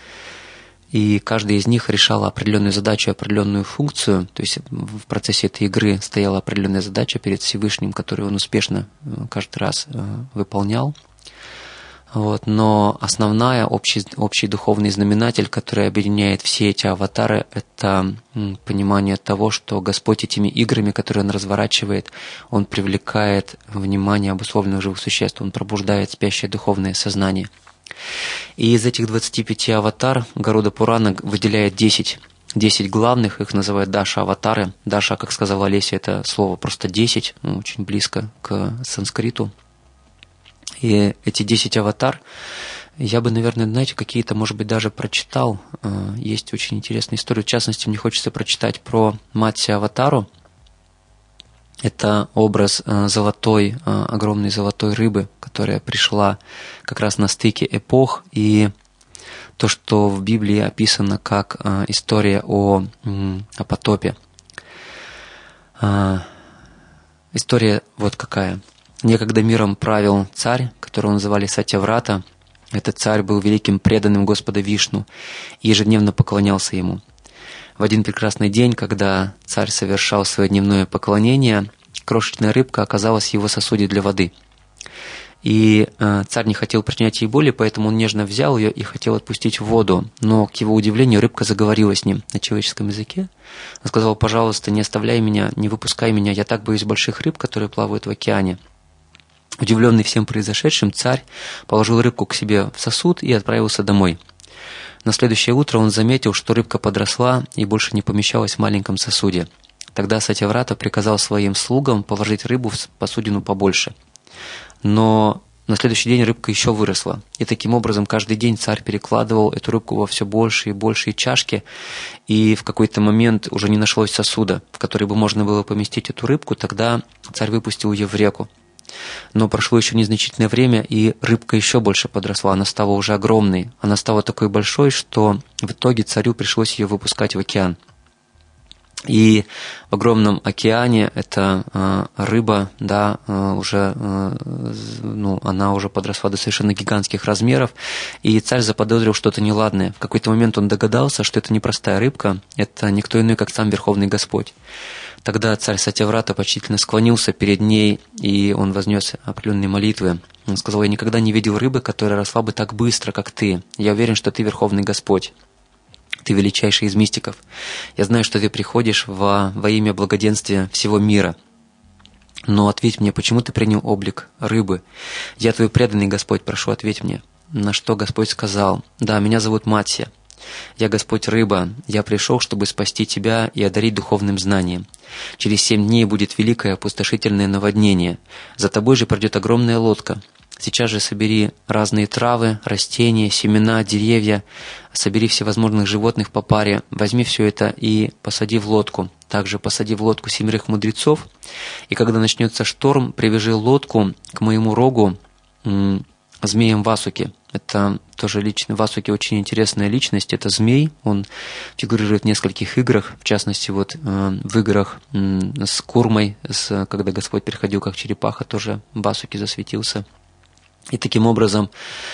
и каждый из них решал определенную задачу, определенную функцию, то есть в процессе этой игры стояла определенная задача перед Всевышним, которую он успешно каждый раз выполнял. Вот. Но основная, общий, общий духовный знаменатель, который объединяет все эти аватары, это понимание того, что Господь этими играми, которые Он разворачивает, Он привлекает внимание обусловленных живых существ, Он пробуждает спящее духовное сознание. И из этих двадцати пяти аватар Гаруда Пурана выделяет десять. десять главных, их называют Даша-аватары. Даша, как сказала Олеся, это слово просто десять, ну, очень близко к санскриту. И эти десять аватар, я бы, наверное, знаете, какие-то, может быть, даже прочитал. Есть очень интересная история. В частности, мне хочется прочитать про Матсya-аватару. Это образ золотой, огромной золотой рыбы, которая пришла как раз на стыке эпох, и то, что в Библии описано как история о, о потопе. История вот какая. Некогда миром правил царь, которого называли Сатьяврата. Этот царь был великим преданным Господа Вишну и ежедневно поклонялся ему. В один прекрасный день, когда царь совершал свое дневное поклонение, крошечная рыбка оказалась в его сосуде для воды. И э, царь не хотел причинять ей боли, поэтому он нежно взял ее и хотел отпустить в воду. Но, к его удивлению, рыбка заговорила с ним на человеческом языке. Он сказал: «Пожалуйста, не оставляй меня, не выпускай меня, я так боюсь больших рыб, которые плавают в океане». Удивленный всем произошедшим, царь положил рыбку к себе в сосуд и отправился домой. На следующее утро он заметил, что рыбка подросла и больше не помещалась в маленьком сосуде. Тогда Сатьяврата приказал своим слугам положить рыбу в посудину побольше. Но на следующий день рыбка еще выросла. И таким образом каждый день царь перекладывал эту рыбку во все больше и большие чашки. И в какой-то момент уже не нашлось сосуда, в который бы можно было поместить эту рыбку. Тогда царь выпустил ее в реку. Но прошло еще незначительное время, и рыбка еще больше подросла. Она стала уже огромной. Она стала такой большой, что в итоге царю пришлось ее выпускать в океан. И в огромном океане эта э, рыба, да, э, уже, э, ну, она уже подросла до совершенно гигантских размеров, и царь заподозрил что-то неладное. В какой-то момент он догадался, что это не простая рыбка, это никто иной, как сам Верховный Господь. Тогда царь Сатьяврата почтительно склонился перед ней, и он вознес определенные молитвы. Он сказал: «Я никогда не видел рыбы, которая росла бы так быстро, как ты. Я уверен, что ты Верховный Господь. Ты величайший из мистиков. Я знаю, что ты приходишь во, во имя благоденствия всего мира. Но ответь мне, почему ты принял облик рыбы? Я твой преданный Господь, прошу, ответь мне». На что Господь сказал: «Да, меня зовут Матсya. Я Господь рыба. Я пришел, чтобы спасти тебя и одарить духовным знанием. Через семь дней будет великое опустошительное наводнение. За тобой же пройдет огромная лодка. Сейчас же собери разные травы, растения, семена, деревья, собери всевозможных животных по паре, возьми все это и посади в лодку. Также посади в лодку семерых мудрецов, и когда начнется шторм, привяжи лодку к моему рогу м- змеем Васуки». Это тоже лично. Васуки очень интересная личность. Это змей. Он фигурирует в нескольких играх. В частности, вот э, в играх э, с Курмой, с, когда Господь приходил как черепаха, тоже Васуки засветился. И таким образом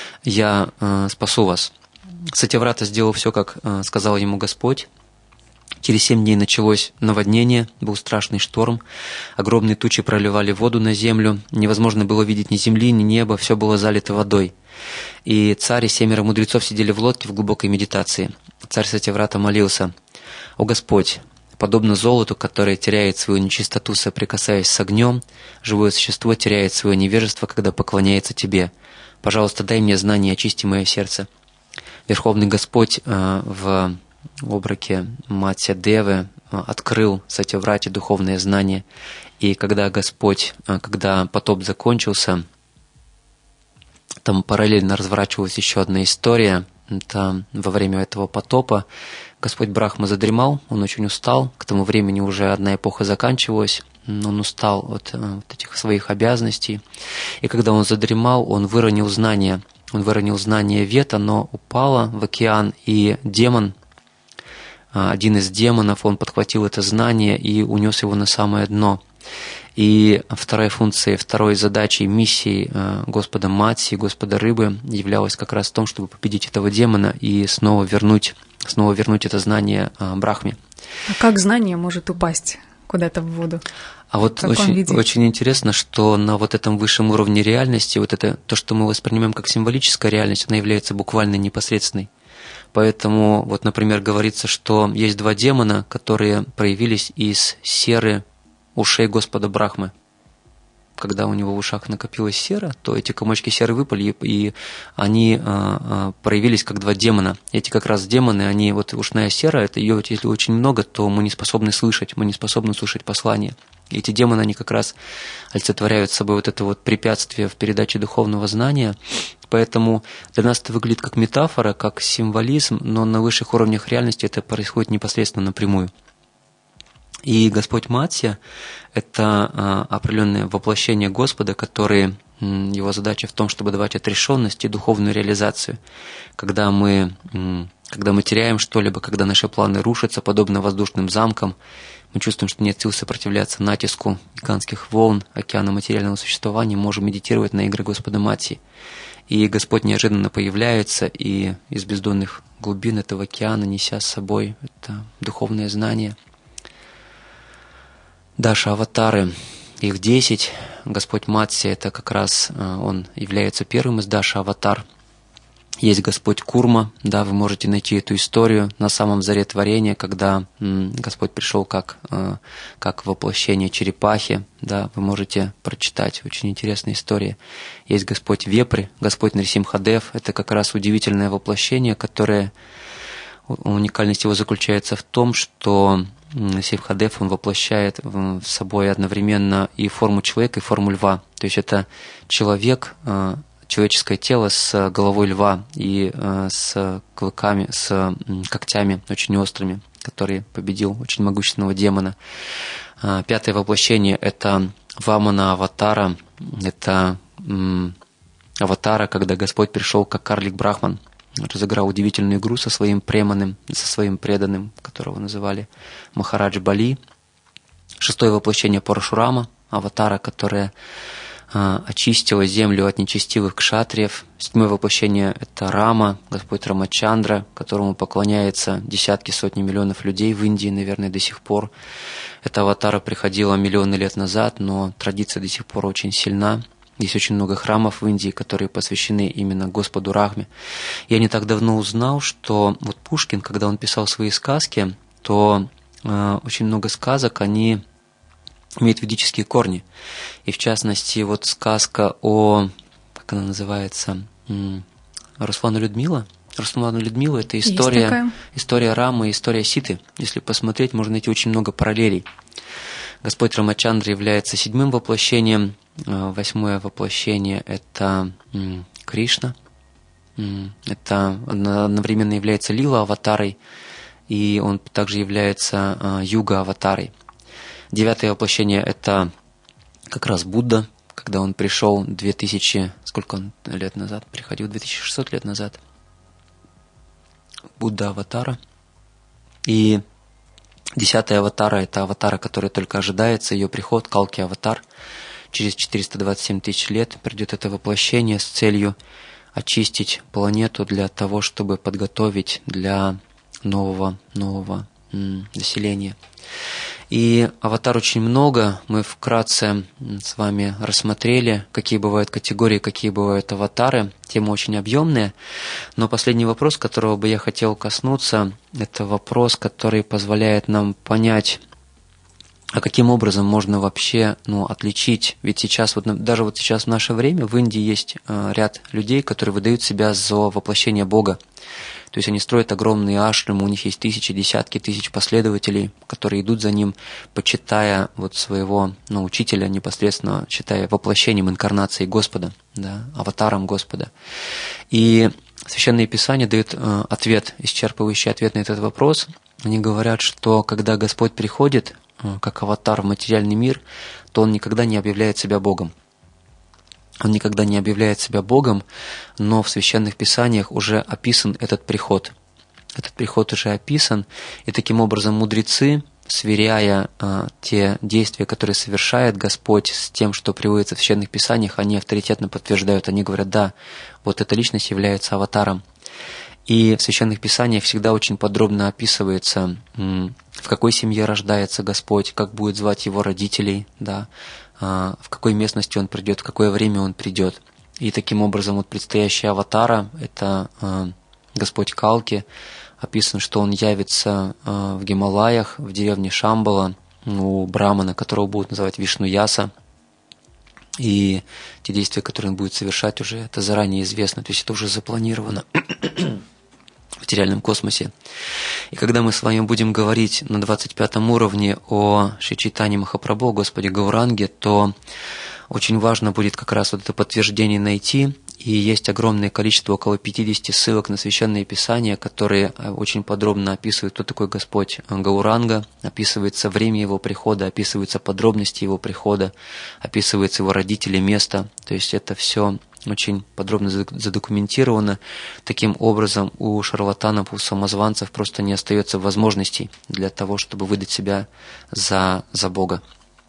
я э, спасу вас. Сатьяврата сделал все, как э, сказал ему Господь. Через семь дней началось наводнение, был страшный шторм, огромные тучи проливали воду на землю, невозможно было видеть ни земли, ни неба, все было залито водой. И царь и семеро мудрецов сидели в лодке в глубокой медитации. Царь Сатьяврата молился: «О Господь, подобно золоту, которое теряет свою нечистоту, соприкасаясь с огнем, живое существо теряет свое невежество, когда поклоняется Тебе. Пожалуйста, дай мне знание и очисти мое сердце». Верховный Господь э, в в обраке Матья Девы открыл Сатьяврате духовное знание. И когда Господь, когда потоп закончился, там параллельно разворачивалась еще одна история. Это во время этого потопа Господь Брахма задремал, он очень устал. К тому времени уже одна эпоха заканчивалась. Он устал от, от этих своих обязанностей. И когда он задремал, он выронил знание. Он выронил знание Вед, оно упало в океан, и демон, один из демонов, он подхватил это знание и унес его на самое дно. И вторая функция, второй задачей, миссией Господа Матси, Господа Рыбы являлась как раз в том, чтобы победить этого демона и снова вернуть, снова вернуть это знание Брахме. А как знание может упасть куда-то в воду? А вот очень, очень интересно, что на вот этом высшем уровне реальности, вот это то, что мы воспринимаем как символическая реальность, она является буквально непосредственной. Поэтому, вот, например, говорится, что есть два демона, которые проявились из серы ушей Господа Брахмы. Когда у него в ушах накопилась сера, то эти комочки серы выпали, и они а, проявились как два демона. Эти как раз демоны, они, вот ушная сера, это ее, если очень много, то мы не способны слышать, мы не способны слушать послание. И эти демоны, они как раз олицетворяют собой вот это вот препятствие в передаче духовного знания. Поэтому для нас это выглядит как метафора, как символизм, но на высших уровнях реальности это происходит непосредственно напрямую. И Господь Матья – это определенное воплощение Господа, который, его задача в том, чтобы давать отрешенность и духовную реализацию. Когда мы, когда мы теряем что-либо, когда наши планы рушатся, подобно воздушным замкам, мы чувствуем, что нет сил сопротивляться натиску гигантских волн океана материального существования, можем медитировать на игры Господа Матьи. И Господь неожиданно появляется, и из бездонных глубин этого океана, неся с собой это духовное знание, Даша аватары, их десять. Господь Матья, это как раз он является первым из Даша аватар. Есть Господь Курма, да, вы можете найти эту историю на самом заре творения, когда м, Господь пришел как, э, как воплощение черепахи, да, вы можете прочитать, очень интересная история. Есть Господь Вепрь, Господь Нарисимхадев, это как раз удивительное воплощение, которое, уникальность его заключается в том, что Нарисимхадев, он воплощает в собой одновременно и форму человека, и форму льва, то есть это человек, э, человеческое тело с головой льва и э, с клыками, с э, когтями очень острыми, который победил очень могущественного демона. Э, пятое воплощение – это Вамана аватара, это э, аватара, когда Господь пришел как карлик Брахман, разыграл удивительную игру со своим преманым, со своим преданным, которого называли Махарадж Бали. Шестое воплощение – Парашурама, аватара, которая очистила землю от нечестивых кшатриев. Седьмое воплощение – это Рама, Господь Рамачандра, которому поклоняется десятки, сотни миллионов людей в Индии, наверное, до сих пор. Эта аватара приходила миллионы лет назад, но традиция до сих пор очень сильна. Есть очень много храмов в Индии, которые посвящены именно Господу Рахме. Я не так давно узнал, что вот Пушкин, когда он писал свои сказки, то э, очень много сказок, они имеет ведические корни. И в частности, вот сказка о, как она называется, Руслана Людмила. Руслана Людмила – это история, история Рамы, история Ситы. Если посмотреть, можно найти очень много параллелей. Господь Рамачандра является седьмым воплощением. Восьмое воплощение – это Кришна. Это одновременно является Лила-аватарой, и он также является Юга-аватарой. Девятое воплощение – это как раз Будда, когда он пришел две тысячи, сколько он лет назад приходил, две тысячи шестьсот лет назад. Будда аватара. И десятая аватара – это аватара, которая только ожидается, ее приход, Калки аватар. Через четыреста двадцать семь тысяч лет придет это воплощение с целью очистить планету для того, чтобы подготовить для нового, нового населения. И аватар очень много. Мы вкратце с вами рассмотрели, какие бывают категории, какие бывают аватары. Тема очень объемная. Но последний вопрос, которого бы я хотел коснуться, это вопрос, который позволяет нам понять, а каким образом можно вообще ну, отличить? Ведь сейчас, вот, даже вот сейчас в наше время в Индии есть э, ряд людей, которые выдают себя за воплощение Бога. То есть они строят огромные ашрамы, у них есть тысячи, десятки тысяч последователей, которые идут за ним, почитая вот своего ну, учителя непосредственно, считая воплощением инкарнации Господа, да, аватаром Господа. И Священное Писание дает э, ответ, исчерпывающий ответ на этот вопрос. Они говорят, что когда Господь приходит как аватар в материальный мир, то он никогда не объявляет себя Богом. Он никогда не объявляет себя Богом, но в Священных Писаниях уже описан этот приход. Этот приход уже описан, и таким образом мудрецы, сверяя а, те действия, которые совершает Господь с тем, что приводится в Священных Писаниях, они авторитетно подтверждают, они говорят, да, вот эта личность является аватаром. И в Священных Писаниях всегда очень подробно описывается, в какой семье рождается Господь, как будет звать его родителей, да, в какой местности он придет, в какое время он придет. И таким образом вот предстоящий аватара, это Господь Калки, описано, что он явится в Гималаях, в деревне Шамбала, у брамана, которого будут называть Вишну-Яса. И те действия, которые он будет совершать, уже это заранее известно, то есть это уже запланировано в материальном космосе. И когда мы с вами будем говорить на двадцать пятом уровне о Шри Чайтанье Махапрабху, Господе Гауранге, то очень важно будет как раз вот это подтверждение найти. И есть огромное количество, около пятьдесят ссылок на Священные Писания, которые очень подробно описывают, кто такой Господь Гауранга, описывается время его прихода, описываются подробности его прихода, описываются его родители, место. То есть это все очень подробно задокументировано. Таким образом, у шарлатанов, у самозванцев просто не остается возможностей для того, чтобы выдать себя за, за Бога.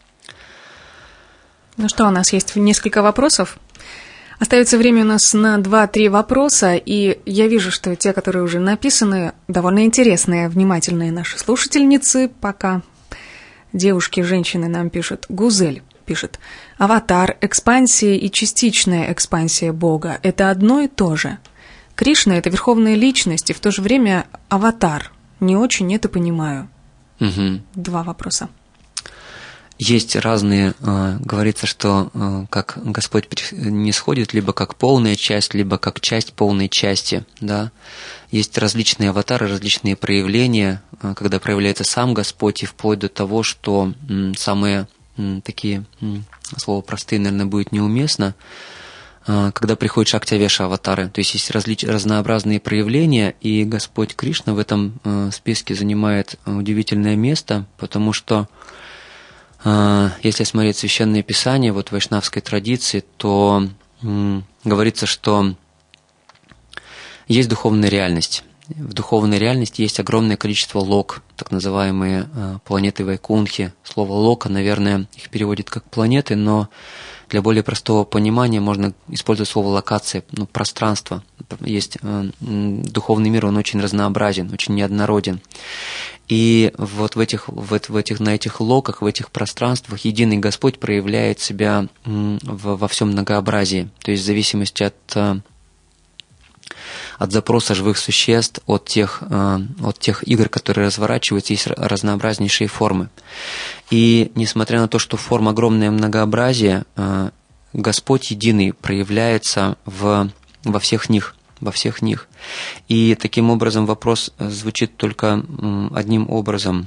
Ну что, у нас есть несколько вопросов. Остается время у нас на два-три вопроса, и я вижу, что те, которые уже написаны, довольно интересные, внимательные наши слушательницы. Пока девушки, женщины нам пишут. Гузель пишет: «Аватар, экспансия и частичная экспансия Бога – это одно и то же. Кришна – это верховная личность, и в то же время аватар. Не очень это понимаю». Угу. Два вопроса. Есть разные, говорится, что как Господь не сходит либо как полная часть, либо как часть полной части. Да? Есть различные аватары, различные проявления, когда проявляется сам Господь, и вплоть до того, что самые такие, слово простые, наверное, будет неуместно, когда приходит Шактивеша аватары. То есть есть различ... разнообразные проявления, и Господь Кришна в этом списке занимает удивительное место, потому что если смотреть Священное Писание, вот в вайшнавской традиции, то м, говорится, что есть духовная реальность. В духовной реальности есть огромное количество лок, так называемые э, планеты Вайкунхи. Слово «лока», наверное, их переводит как «планеты», но для более простого понимания можно использовать слово «локация», ну, пространство. Есть э, духовный мир, он очень разнообразен, очень неоднороден. И вот в этих, в, в этих, на этих локах, в этих пространствах единый Господь проявляет себя в, во всем многообразии. То есть в зависимости от, от запроса живых существ, от тех, от тех игр, которые разворачиваются, есть разнообразнейшие формы. И несмотря на то, что форм огромное многообразие, Господь единый проявляется в, во всех них. во всех них. И таким образом вопрос звучит только одним образом.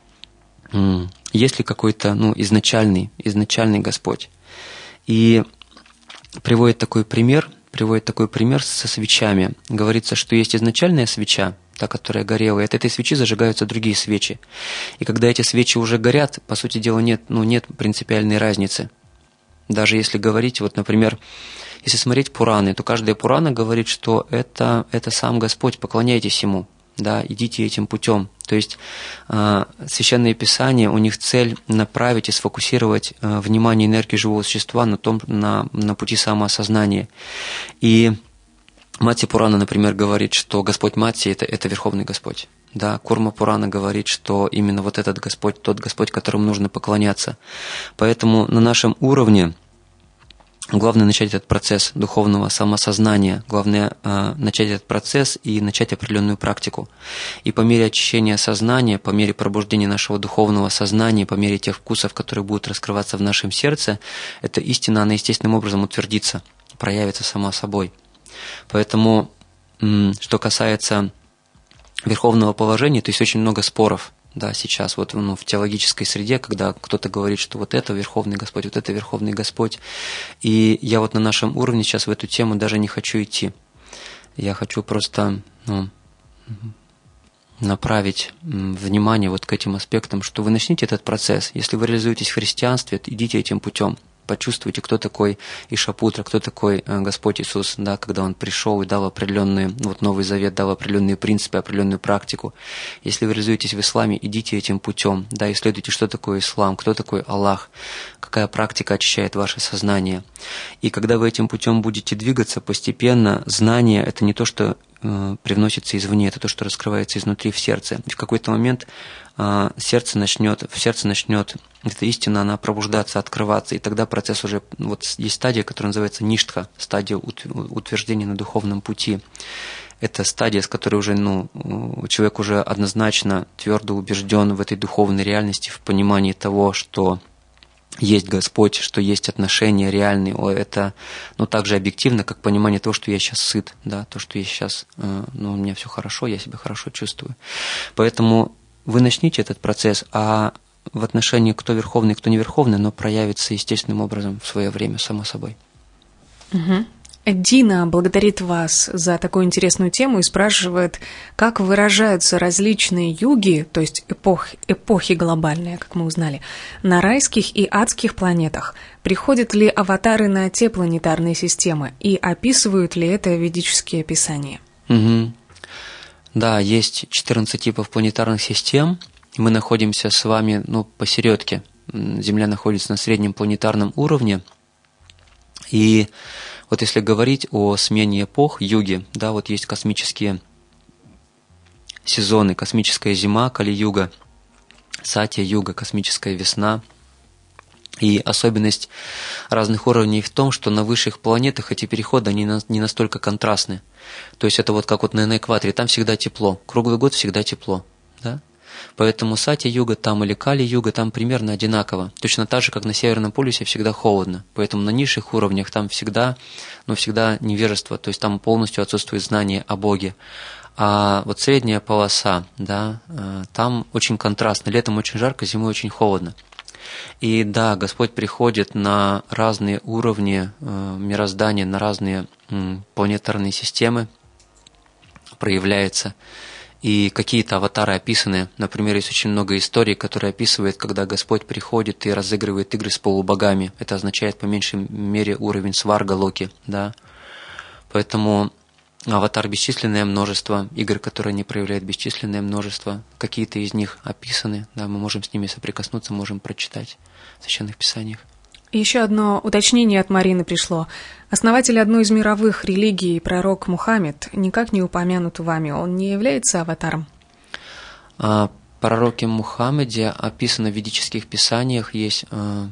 Есть ли какой-то ну, изначальный, изначальный Господь? И приводит такой пример, приводит такой пример со свечами. Говорится, что есть изначальная свеча, та, которая горела, и от этой свечи зажигаются другие свечи. И когда эти свечи уже горят, по сути дела, нет, ну, нет принципиальной разницы. Даже если говорить, вот, например, если смотреть Пураны, то каждая Пурана говорит, что это, это сам Господь, поклоняйтесь Ему, да, идите этим путем. То есть э, Священные Писания, у них цель направить и сфокусировать э, внимание и энергию живого существа на, том, на, на пути самоосознания. И Матья Пурана, например, говорит, что Господь Матья это, – это Верховный Господь. Да, Курма Пурана говорит, что именно вот этот Господь, тот Господь, которому нужно поклоняться. Поэтому на нашем уровне главное начать этот процесс духовного самосознания, главное э, начать этот процесс и начать определенную практику. И по мере очищения сознания, по мере пробуждения нашего духовного сознания, по мере тех вкусов, которые будут раскрываться в нашем сердце, эта истина, она естественным образом утвердится, проявится сама собой. Поэтому, м, что касается верховного положения, то есть очень много споров. Да, сейчас вот ну, в теологической среде, когда кто-то говорит, что вот это Верховный Господь, вот это Верховный Господь. И я вот на нашем уровне сейчас в эту тему даже не хочу идти. Я хочу просто ну, направить внимание вот к этим аспектам, что вы начните этот процесс. Если вы реализуетесь в христианстве, идите этим путем. Почувствуйте, кто такой Ишапутра, кто такой Господь Иисус, да, когда Он пришел и дал определенные, вот Новый Завет дал определенные принципы, определенную практику. Если вы реализуетесь в исламе, идите этим путем, да, исследуйте, что такое ислам, кто такой Аллах, какая практика очищает ваше сознание. И когда вы этим путем будете двигаться, постепенно знание – это не то, что э, привносится извне, это то, что раскрывается изнутри в сердце. И в какой-то момент э, сердце начнет, в сердце начнет эта истина, она пробуждаться, открываться, и тогда процесс уже, вот есть стадия, которая называется ништха, стадия утверждения на духовном пути. Это стадия, с которой уже, ну, человек уже однозначно твердо убежден в этой духовной реальности, в понимании того, что есть Господь, что есть отношения реальные. Это, ну, так же объективно, как понимание того, что я сейчас сыт, да, то, что я сейчас, ну, у меня все хорошо, я себя хорошо чувствую. Поэтому вы начните этот процесс, а в отношении кто верховный, кто не верховный, но проявится естественным образом в свое время, само собой. Угу. Дина благодарит вас за такую интересную тему и спрашивает, как выражаются различные юги, то есть эпох, эпохи глобальные, как мы узнали, на райских и адских планетах. Приходят ли аватары на те планетарные системы и описывают ли это ведические писания? Угу. Да, есть четырнадцать типов планетарных систем. Мы находимся с вами, ну, посередке. Земля находится на среднем планетарном уровне. И вот если говорить о смене эпох, юги, да, вот есть космические сезоны, космическая зима, Кали-юга, Сатья-юга, космическая весна. И особенность разных уровней в том, что на высших планетах эти переходы, они не настолько контрастны. То есть это вот как вот на экваторе, там всегда тепло, круглый год всегда тепло, да? Поэтому Сатья-юга там или Кали-юга там примерно одинаково. Точно так же, как на Северном полюсе всегда холодно. Поэтому на низших уровнях там всегда, ну, всегда невежество, то есть там полностью отсутствует знание о Боге. А вот средняя полоса, да, там очень контрастно. Летом очень жарко, зимой очень холодно. И да, Господь приходит на разные уровни мироздания, на разные планетарные системы, проявляется. И какие-то аватары описаны. Например, есть очень много историй, которые описывают, когда Господь приходит и разыгрывает игры с полубогами. Это означает по меньшей мере уровень сварга локи, да. Поэтому аватар бесчисленное множество, игр, которые не проявляют бесчисленное множество. Какие-то из них описаны, да, мы можем с ними соприкоснуться, можем прочитать в Священных Писаниях. И еще одно уточнение от Марины пришло. Основатель одной из мировых религий, пророк Мухаммед, никак не упомянут вами. Он не является аватаром? О пророке Мухаммеде описано в ведических писаниях. Есть,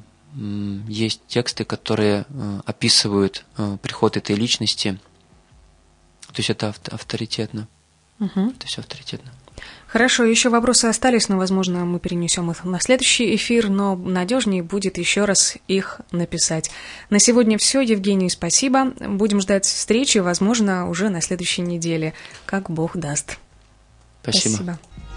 есть тексты, которые описывают приход этой личности. То есть это авторитетно. Угу. Это все авторитетно. Хорошо, еще вопросы остались, но, возможно, мы перенесем их на следующий эфир, но надежнее будет еще раз их написать. На сегодня все. Евгений, спасибо. Будем ждать встречи, возможно, уже на следующей неделе, как Бог даст. Спасибо. Спасибо.